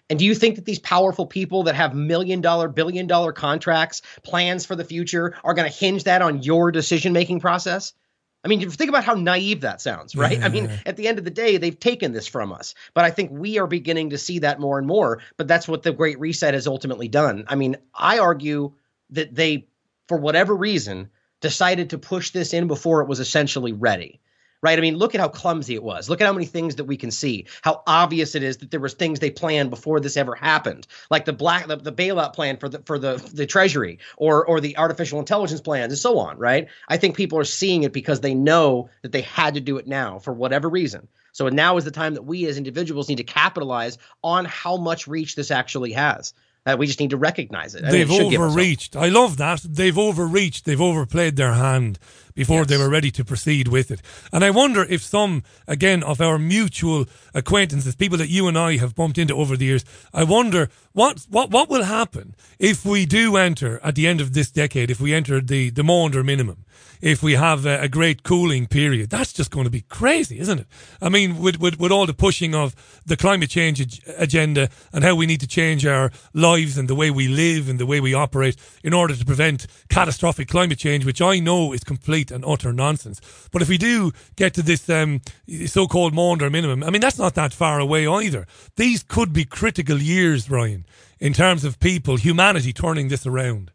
Speaker 14: And do you think that these powerful people that have million dollar, billion dollar contracts, plans for the future, are going to hinge that on your decision making process? I mean, think about how naive that sounds, right?
Speaker 1: Yeah.
Speaker 14: I mean, at the end of the day, they've taken this from us. But I think we are beginning to see that more and more. But that's what the Great Reset has ultimately done. I mean, I argue that they, for whatever reason, decided to push this in before it was essentially ready. Right. I mean, look at how clumsy it was. Look at how many things that we can see, how obvious it is that there was things they planned before this ever happened, like the black the, the bailout plan for the for the, the Treasury or or the artificial intelligence plans and so on. Right. I think people are seeing it because they know that they had to do it now for whatever reason. So now is the time that we as individuals need to capitalize on how much reach this actually has. Uh, we just need to recognize it. I
Speaker 1: They've
Speaker 14: mean, it
Speaker 1: overreached. I love that. They've overreached. They've overplayed their hand before yes. they were ready to proceed with it. And I wonder if some, again, of our mutual acquaintances, people that you and I have bumped into over the years, I wonder what what what will happen if we do enter, at the end of this decade, if we enter the, the Maunder minimum, if we have a, a great cooling period. That's just going to be crazy, isn't it? I mean, with, with, with all the pushing of the climate change ag- agenda and how we need to change our lives and the way we live and the way we operate in order to prevent catastrophic climate change, which I know is complete and utter nonsense. But if we do get to this um, so-called Maunder minimum, I mean, that's not that far away either. These could be critical years, Ryan, in terms of people, humanity turning this around.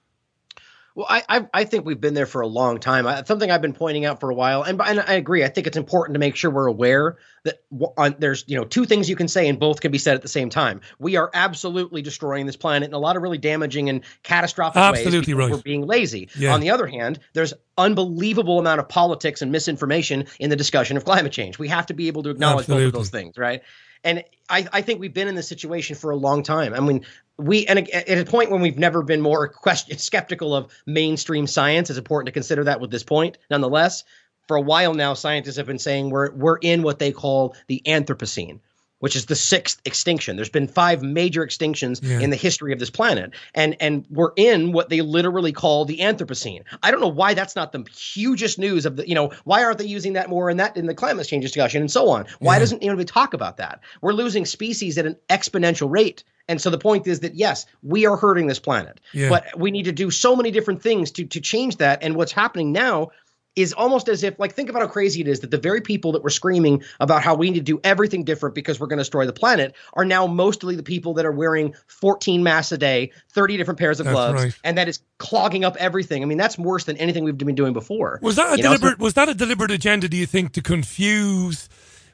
Speaker 14: Well, I, I I think we've been there for a long time. I, something I've been pointing out for a while, and, and I agree. I think it's important to make sure we're aware that on, there's you know two things you can say, and both can be said at the same time. We are absolutely destroying this planet in a lot of really damaging and catastrophic
Speaker 1: absolutely
Speaker 14: ways because
Speaker 1: right.
Speaker 14: we're being lazy.
Speaker 1: Yeah.
Speaker 14: On the other hand, there's unbelievable amount of politics and misinformation in the discussion of climate change. We have to be able to acknowledge absolutely. both of those things, right? And I, I think we've been in this situation for a long time. I mean, we and at a point when we've never been more question, skeptical of mainstream science. It's important to consider that with this point. Nonetheless, for a while now, scientists have been saying we're we're in what they call the Anthropocene, which is the sixth extinction. There's been five major extinctions yeah. in the history of this planet. And and we're in what they literally call the Anthropocene. I don't know why that's not the hugest news of the, you know, why aren't they using that more in that in the climate change discussion and so on? Why yeah. doesn't anybody talk about that? We're losing species at an exponential rate. And so the point is that, yes, we are hurting this planet, yeah. but we need to do so many different things to to change that. And what's happening now is almost as if, like, think about how crazy it is that the very people that were screaming about how we need to do everything different because we're going to destroy the planet are now mostly the people that are wearing fourteen masks a day, thirty different pairs of
Speaker 1: that's
Speaker 14: gloves,
Speaker 1: right.
Speaker 14: and that is clogging up everything. I mean, that's worse than anything we've been doing before.
Speaker 1: Was that a
Speaker 14: you
Speaker 1: deliberate?
Speaker 14: Know, so-
Speaker 1: was that a deliberate agenda? Do you think, to confuse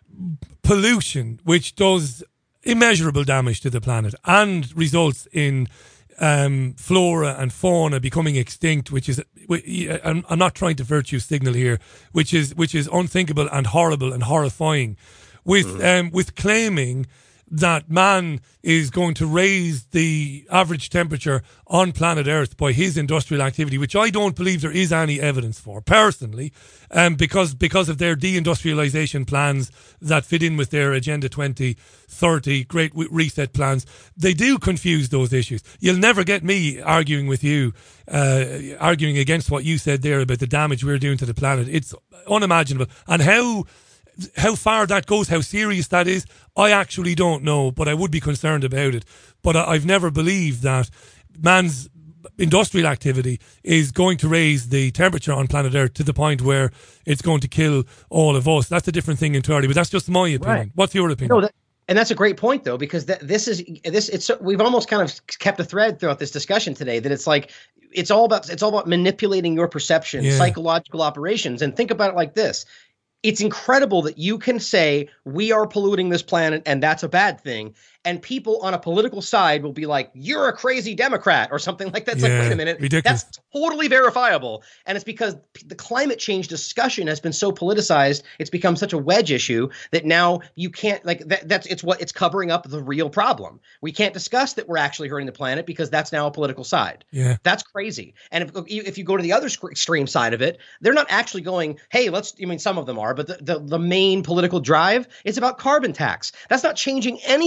Speaker 1: pollution, which does immeasurable damage to the planet and results in um, flora and fauna becoming extinct, which is, I'm, I'm not trying to virtue signal here, which is which is unthinkable and horrible and horrifying, with mm. um, with claiming that man is going to raise the average temperature on planet Earth by his industrial activity, which I don't believe there is any evidence for, personally, um, because because of their deindustrialization plans that fit in with their Agenda twenty thirty Great Reset plans. They do confuse those issues. You'll never get me arguing with you, uh, arguing against what you said there about the damage we're doing to the planet. It's unimaginable. And how... How far that goes, how serious that is, I actually don't know, but I would be concerned about it. But I've never believed that man's industrial activity is going to raise the temperature on planet Earth to the point where it's going to kill all of us. That's a different thing entirely, but that's just my opinion. Right. What's your opinion?
Speaker 14: No, that, and that's a great point, though, because that, this is this. It's we've almost kind of kept a thread throughout this discussion today that it's like it's all about it's all about manipulating your perception, yeah. psychological operations, and think about it like this. It's incredible that you can say we are polluting this planet and that's a bad thing. And people on a political side will be like, you're a crazy Democrat or something like that. It's
Speaker 1: yeah,
Speaker 14: like, wait a minute,
Speaker 1: ridiculous.
Speaker 14: That's totally verifiable. And it's because the climate change discussion has been so politicized. It's become such a wedge issue that now you can't like that. That's it's what it's covering up the real problem. We can't discuss that we're actually hurting the planet because that's now a political side.
Speaker 1: Yeah,
Speaker 14: that's crazy. And if, if you go to the other extreme side of it, they're not actually going, hey, let's, I mean, some of them are, but the, the, the main political drive is about carbon tax. That's not changing anything.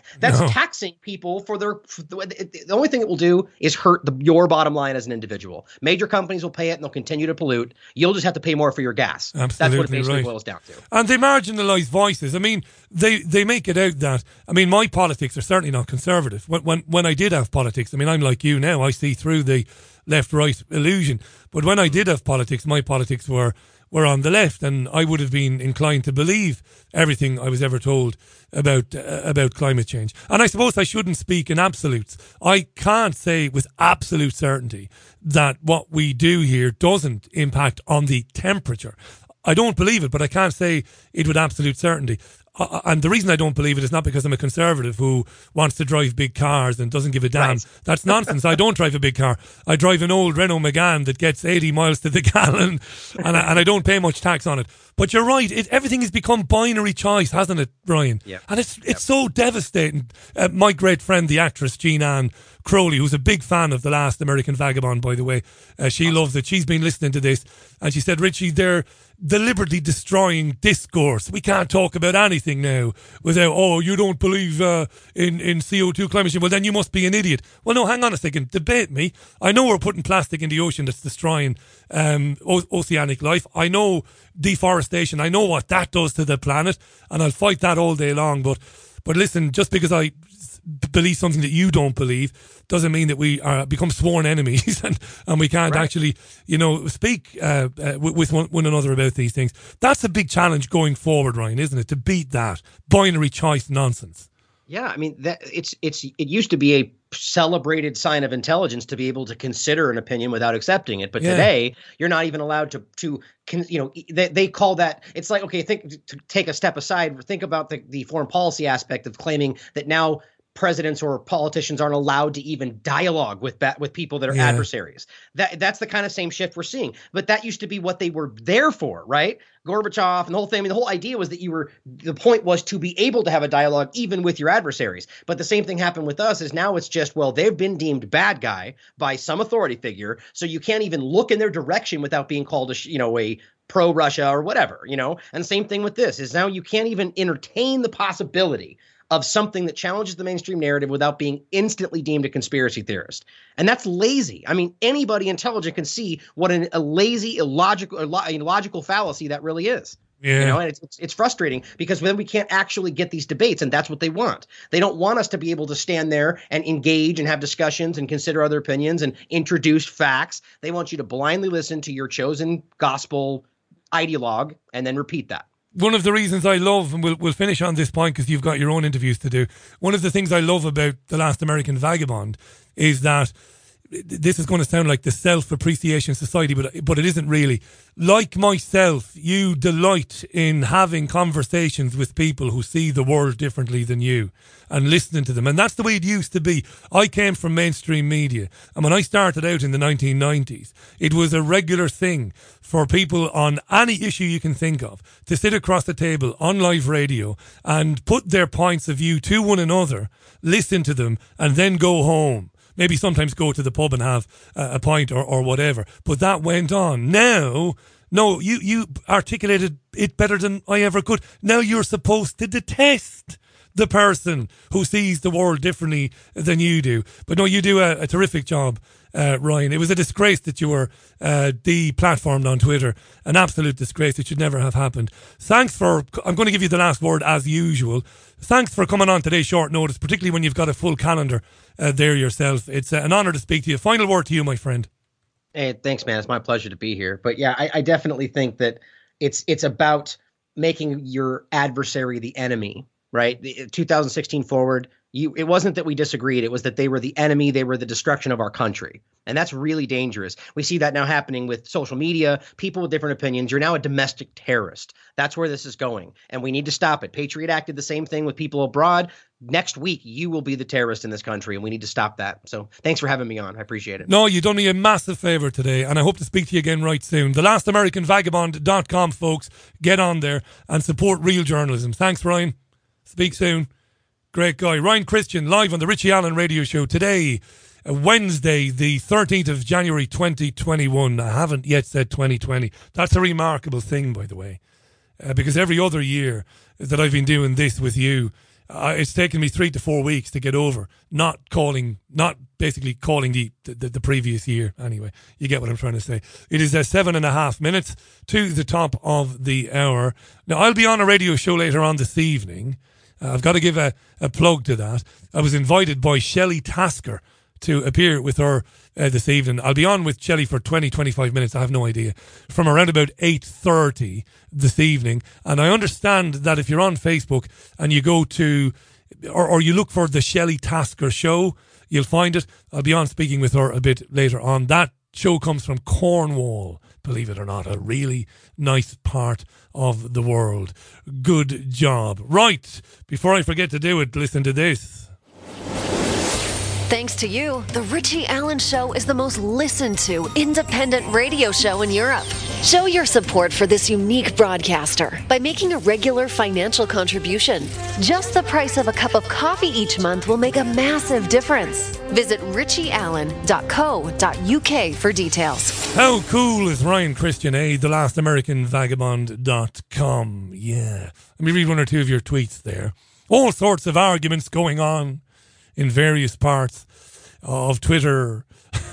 Speaker 14: That's
Speaker 1: No.
Speaker 14: taxing people for their. For the, the only thing it will do is hurt the, your bottom line as an individual. Major companies will pay it and they'll continue to pollute. You'll just have to pay more for your gas.
Speaker 1: Absolutely
Speaker 14: That's what it basically
Speaker 1: right.
Speaker 14: boils down to.
Speaker 1: And they marginalise voices. I mean, they, they make it out that, I mean, my politics are certainly not conservative. When, when when I did have politics, I mean, I'm like you now, I see through the left-right illusion. But when I did have politics, my politics were, were on the left, and I would have been inclined to believe everything I was ever told about uh, about climate change. And I suppose I shouldn't speak in absolutes. I can't say with absolute certainty that what we do here doesn't impact on the temperature. I don't believe it, but I can't say it with absolute certainty. Uh, and the reason I don't believe it is not because I'm a conservative who wants to drive big cars and doesn't give a damn.
Speaker 14: Right.
Speaker 1: That's nonsense. I don't drive a big car. I drive an old Renault Megane that gets eighty miles to the gallon, and I, and I don't pay much tax on it. But you're right. It, everything has become binary choice, hasn't it, Brian?
Speaker 14: Yeah.
Speaker 1: And it's it's so devastating. Uh, my great friend, the actress Jean Ann Crowley, who's a big fan of The Last American Vagabond, by the way, uh, she awesome. loves it. She's been listening to this, and she said, Richie, they're deliberately destroying discourse. We can't talk about anything now without, oh, you don't believe uh, in, in C O two climate change. Well, then you must be an idiot. Well, no, hang on a second. Debate me. I know we're putting plastic in the ocean that's destroying um, o- oceanic life. I know deforestation. I know what that does to the planet, and I'll fight that all day long. But, but listen, just because I believe something that you don't believe doesn't mean that we are become sworn enemies and, and we can't right. actually, you know, speak uh, uh, with one, one another about these things. That's a big challenge going forward, Ryan, isn't it? To beat that binary choice nonsense.
Speaker 14: Yeah, I mean, that it's it's it used to be a celebrated sign of intelligence to be able to consider an opinion without accepting it, but yeah. today you're not even allowed to to you know they, they call that. It's like, okay, think to take a step aside, think about the the foreign policy aspect of claiming that now presidents or politicians aren't allowed to even dialogue with ba- with people that are yeah. adversaries. That that's the kind of same shift we're seeing. But that used to be what they were there for, right? Gorbachev and the whole thing. I mean, the whole idea was that you were, the point was to be able to have a dialogue even with your adversaries. But the same thing happened with us is now it's just, well, they've been deemed bad guy by some authority figure. So you can't even look in their direction without being called a, you know, a pro-Russia or whatever, you know? And same thing with this is now you can't even entertain the possibility of something that challenges the mainstream narrative without being instantly deemed a conspiracy theorist. And that's lazy. I mean, anybody intelligent can see what an, a lazy, illogical, illogical fallacy that really is.
Speaker 1: Yeah.
Speaker 14: You know, and it's, it's it's frustrating because then we can't actually get these debates, and that's what they want. They don't want us to be able to stand there and engage and have discussions and consider other opinions and introduce facts. They want you to blindly listen to your chosen gospel ideologue and then repeat that.
Speaker 1: One of the reasons I love, and we'll, we'll finish on this point because you've got your own interviews to do. One of the things I love about The Last American Vagabond is that this is going to sound like the self-appreciation society, but but it isn't really. Like myself, you delight in having conversations with people who see the world differently than you and listening to them. And that's the way it used to be. I came from mainstream media. And when I started out in the nineteen nineties, it was a regular thing for people on any issue you can think of to sit across the table on live radio and put their points of view to one another, listen to them, and then go home. Maybe sometimes go to the pub and have uh, a pint or, or whatever. But that went on. Now, no, you, you articulated it better than I ever could. Now you're supposed to detest the person who sees the world differently than you do. But no, you do a, a terrific job, uh, Ryan. It was a disgrace that you were uh, deplatformed on Twitter. An absolute disgrace. It should never have happened. Thanks for, I'm going to give you the last word as usual. Thanks for coming on today short notice, particularly when you've got a full calendar uh, there yourself. It's uh, an honour to speak to you. Final word to you, my friend.
Speaker 14: Hey, thanks, man. It's my pleasure to be here. But yeah, I, I definitely think that it's it's about making your adversary the enemy, right? The, two thousand sixteen forward, you it wasn't that we disagreed. It was that they were the enemy. They were the destruction of our country. And that's really dangerous. We see that now happening with social media, people with different opinions. You're now a domestic terrorist. That's where this is going. And we need to stop it. Patriot Act did the same thing with people abroad. Next week, you will be the terrorist in this country, and we need to stop that. So thanks for having me on. I appreciate it.
Speaker 1: No, you've done me a massive favour today, and I hope to speak to you again right soon. the last american vagabond dot com, folks. Get on there and support real journalism. Thanks, Ryan. Speak soon. Great guy. Ryan Christian, live on the Richie Allen Radio Show today, Wednesday, the thirteenth of January, twenty twenty-one. I haven't yet said twenty twenty. That's a remarkable thing, by the way, uh, because every other year that I've been doing this with you, Uh, it's taken me three to four weeks to get over not calling, not basically calling the, the, the previous year. Anyway, you get what I'm trying to say. It is uh, seven and a half minutes to the top of the hour. Now, I'll be on a radio show later on this evening. Uh, I've got to give a, a plug to that. I was invited by Shelley Tasker to appear with her uh, this evening. I'll be on with Shelley for twenty, twenty-five minutes, I have no idea, from around about eight thirty this evening. And I understand that if you're on Facebook and you go to, or, or you look for the Shelley Tasker show, you'll find it. I'll be on speaking with her a bit later on. That show comes from Cornwall, believe it or not, a really nice part of the world. Good job. Right, before I forget to do it, listen to this.
Speaker 2: Thanks to you, The Richie Allen Show is the most listened to independent radio show in Europe. Show your support for this unique broadcaster by making a regular financial contribution. Just the price of a cup of coffee each month will make a massive difference. Visit richie allen dot co dot uk for details.
Speaker 1: How cool is Ryan Christian, eh? the last american vagabond dot com. Yeah. Let me read one or two of your tweets there. All sorts of arguments going on in various parts of Twitter.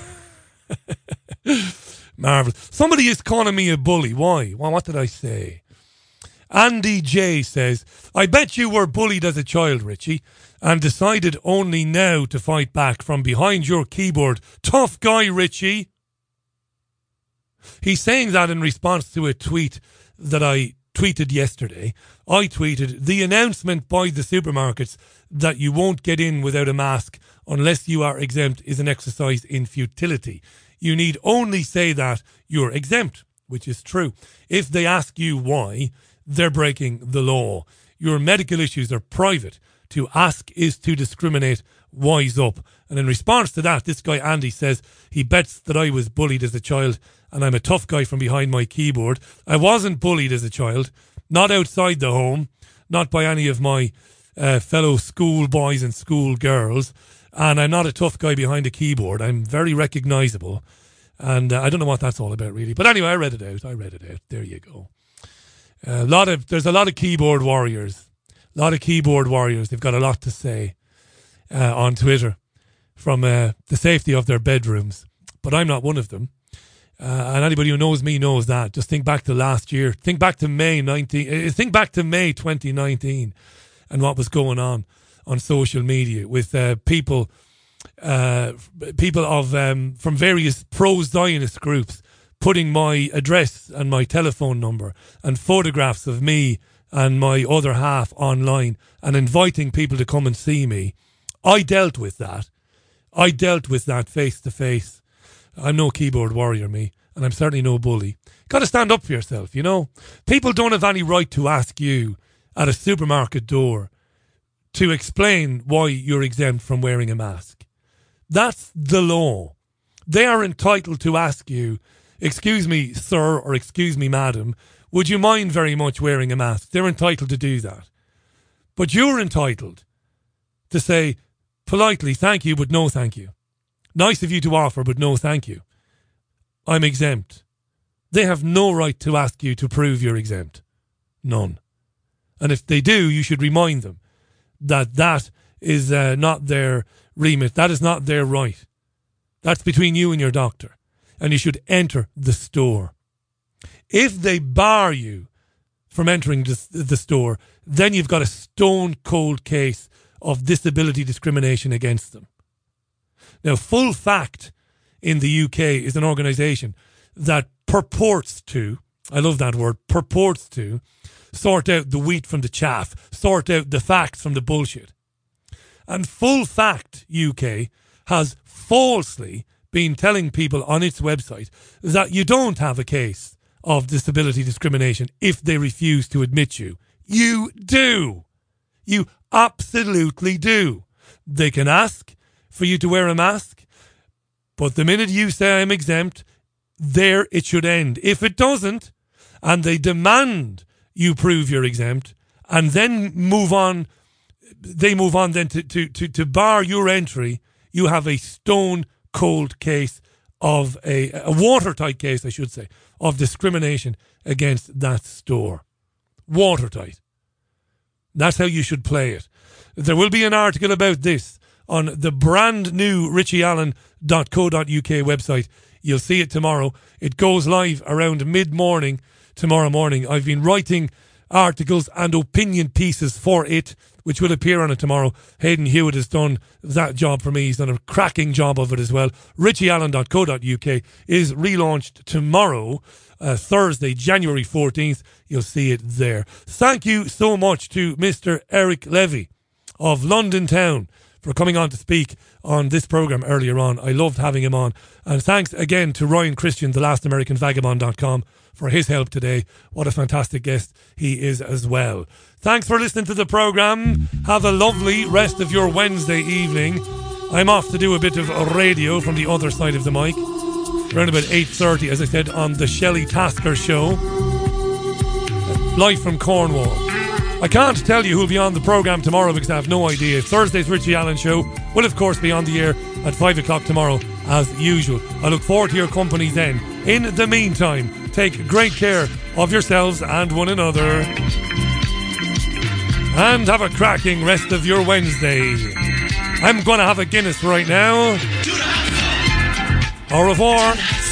Speaker 1: Marvellous. Somebody is calling me a bully. Why? Well, what did I say? Andy J says, I bet you were bullied as a child, Richie, and decided only now to fight back from behind your keyboard. Tough guy, Richie. He's saying that in response to a tweet that I tweeted yesterday. I tweeted, the announcement by the supermarkets that you won't get in without a mask unless you are exempt is an exercise in futility. You need only say that you're exempt, which is true. If they ask you why, they're breaking the law. Your medical issues are private. To ask is to discriminate. Wise up. And in response to that, this guy Andy says he bets that I was bullied as a child and I'm a tough guy from behind my keyboard. I wasn't bullied as a child, not outside the home, not by any of my uh, fellow school boys and school girls, and I'm not a tough guy behind a keyboard. I'm very recognisable, and uh, I don't know what that's all about really. But anyway, I read it out. I read it out. There you go. A lot of there's a lot of keyboard warriors, a lot of keyboard warriors. They've got a lot to say uh, on Twitter from uh, the safety of their bedrooms, but I'm not one of them. Uh, and anybody who knows me knows that. Just think back to last year. Think back to May nineteen. Think back to May twenty nineteen, and what was going on on social media with uh, people, uh, people of um, from various pro-Zionist groups putting my address and my telephone number and photographs of me and my other half online and inviting people to come and see me. I dealt with that. I dealt with that face to face. I'm no keyboard warrior, me, and I'm certainly no bully. Got to stand up for yourself, you know. People don't have any right to ask you at a supermarket door to explain why you're exempt from wearing a mask. That's the law. They are entitled to ask you, excuse me, sir, or excuse me, madam, would you mind very much wearing a mask? They're entitled to do that. But you're entitled to say politely, thank you, but no thank you. Nice of you to offer, but no thank you. I'm exempt. They have no right to ask you to prove you're exempt. None. And if they do, you should remind them that that is uh, not their remit. That is not their right. That's between you and your doctor. And you should enter the store. If they bar you from entering the, the store, then you've got a stone cold case of disability discrimination against them. Now, Full Fact in the U K is an organisation that purports to, I love that word, purports to, sort out the wheat from the chaff, sort out the facts from the bullshit. And Full Fact U K has falsely been telling people on its website that you don't have a case of disability discrimination if they refuse to admit you. You do. You absolutely do. They can ask for you to wear a mask, but the minute you say I'm exempt, there it should end. If it doesn't, and they demand you prove you're exempt, and then move on, they move on then to, to, to, to bar your entry, you have a stone cold case of a, a watertight case, I should say, of discrimination against that store. Watertight. That's how you should play it. there will be an article about this on the brand new richie allen dot co dot uk website. You'll see it tomorrow. It goes live around mid-morning tomorrow morning. I've been writing articles and opinion pieces for it, which will appear on it tomorrow. Hayden Hewitt has done that job for me. He's done a cracking job of it as well. richie allen dot co dot uk is relaunched tomorrow, uh, Thursday, January fourteenth. You'll see it there. Thank you so much to Mister Eric Levy of London Town for coming on to speak on this programme earlier on. I loved having him on. And thanks again to Ryan Christian, the last american vagabond dot com, for his help today. What a fantastic guest he is as well. Thanks for listening to the programme. Have a lovely rest of your Wednesday evening. I'm off to do a bit of radio from the other side of the mic. Around about eight thirty, as I said, on the Shelley Tasker Show. Live from Cornwall. I can't tell you who'll be on the programme tomorrow because I have no idea. Thursday's Richie Allen Show will of course be on the air at five o'clock tomorrow as usual. I look forward to your company then. In the meantime, take great care of yourselves and one another. And have a cracking rest of your Wednesday. I'm going to have a Guinness right now. Au revoir.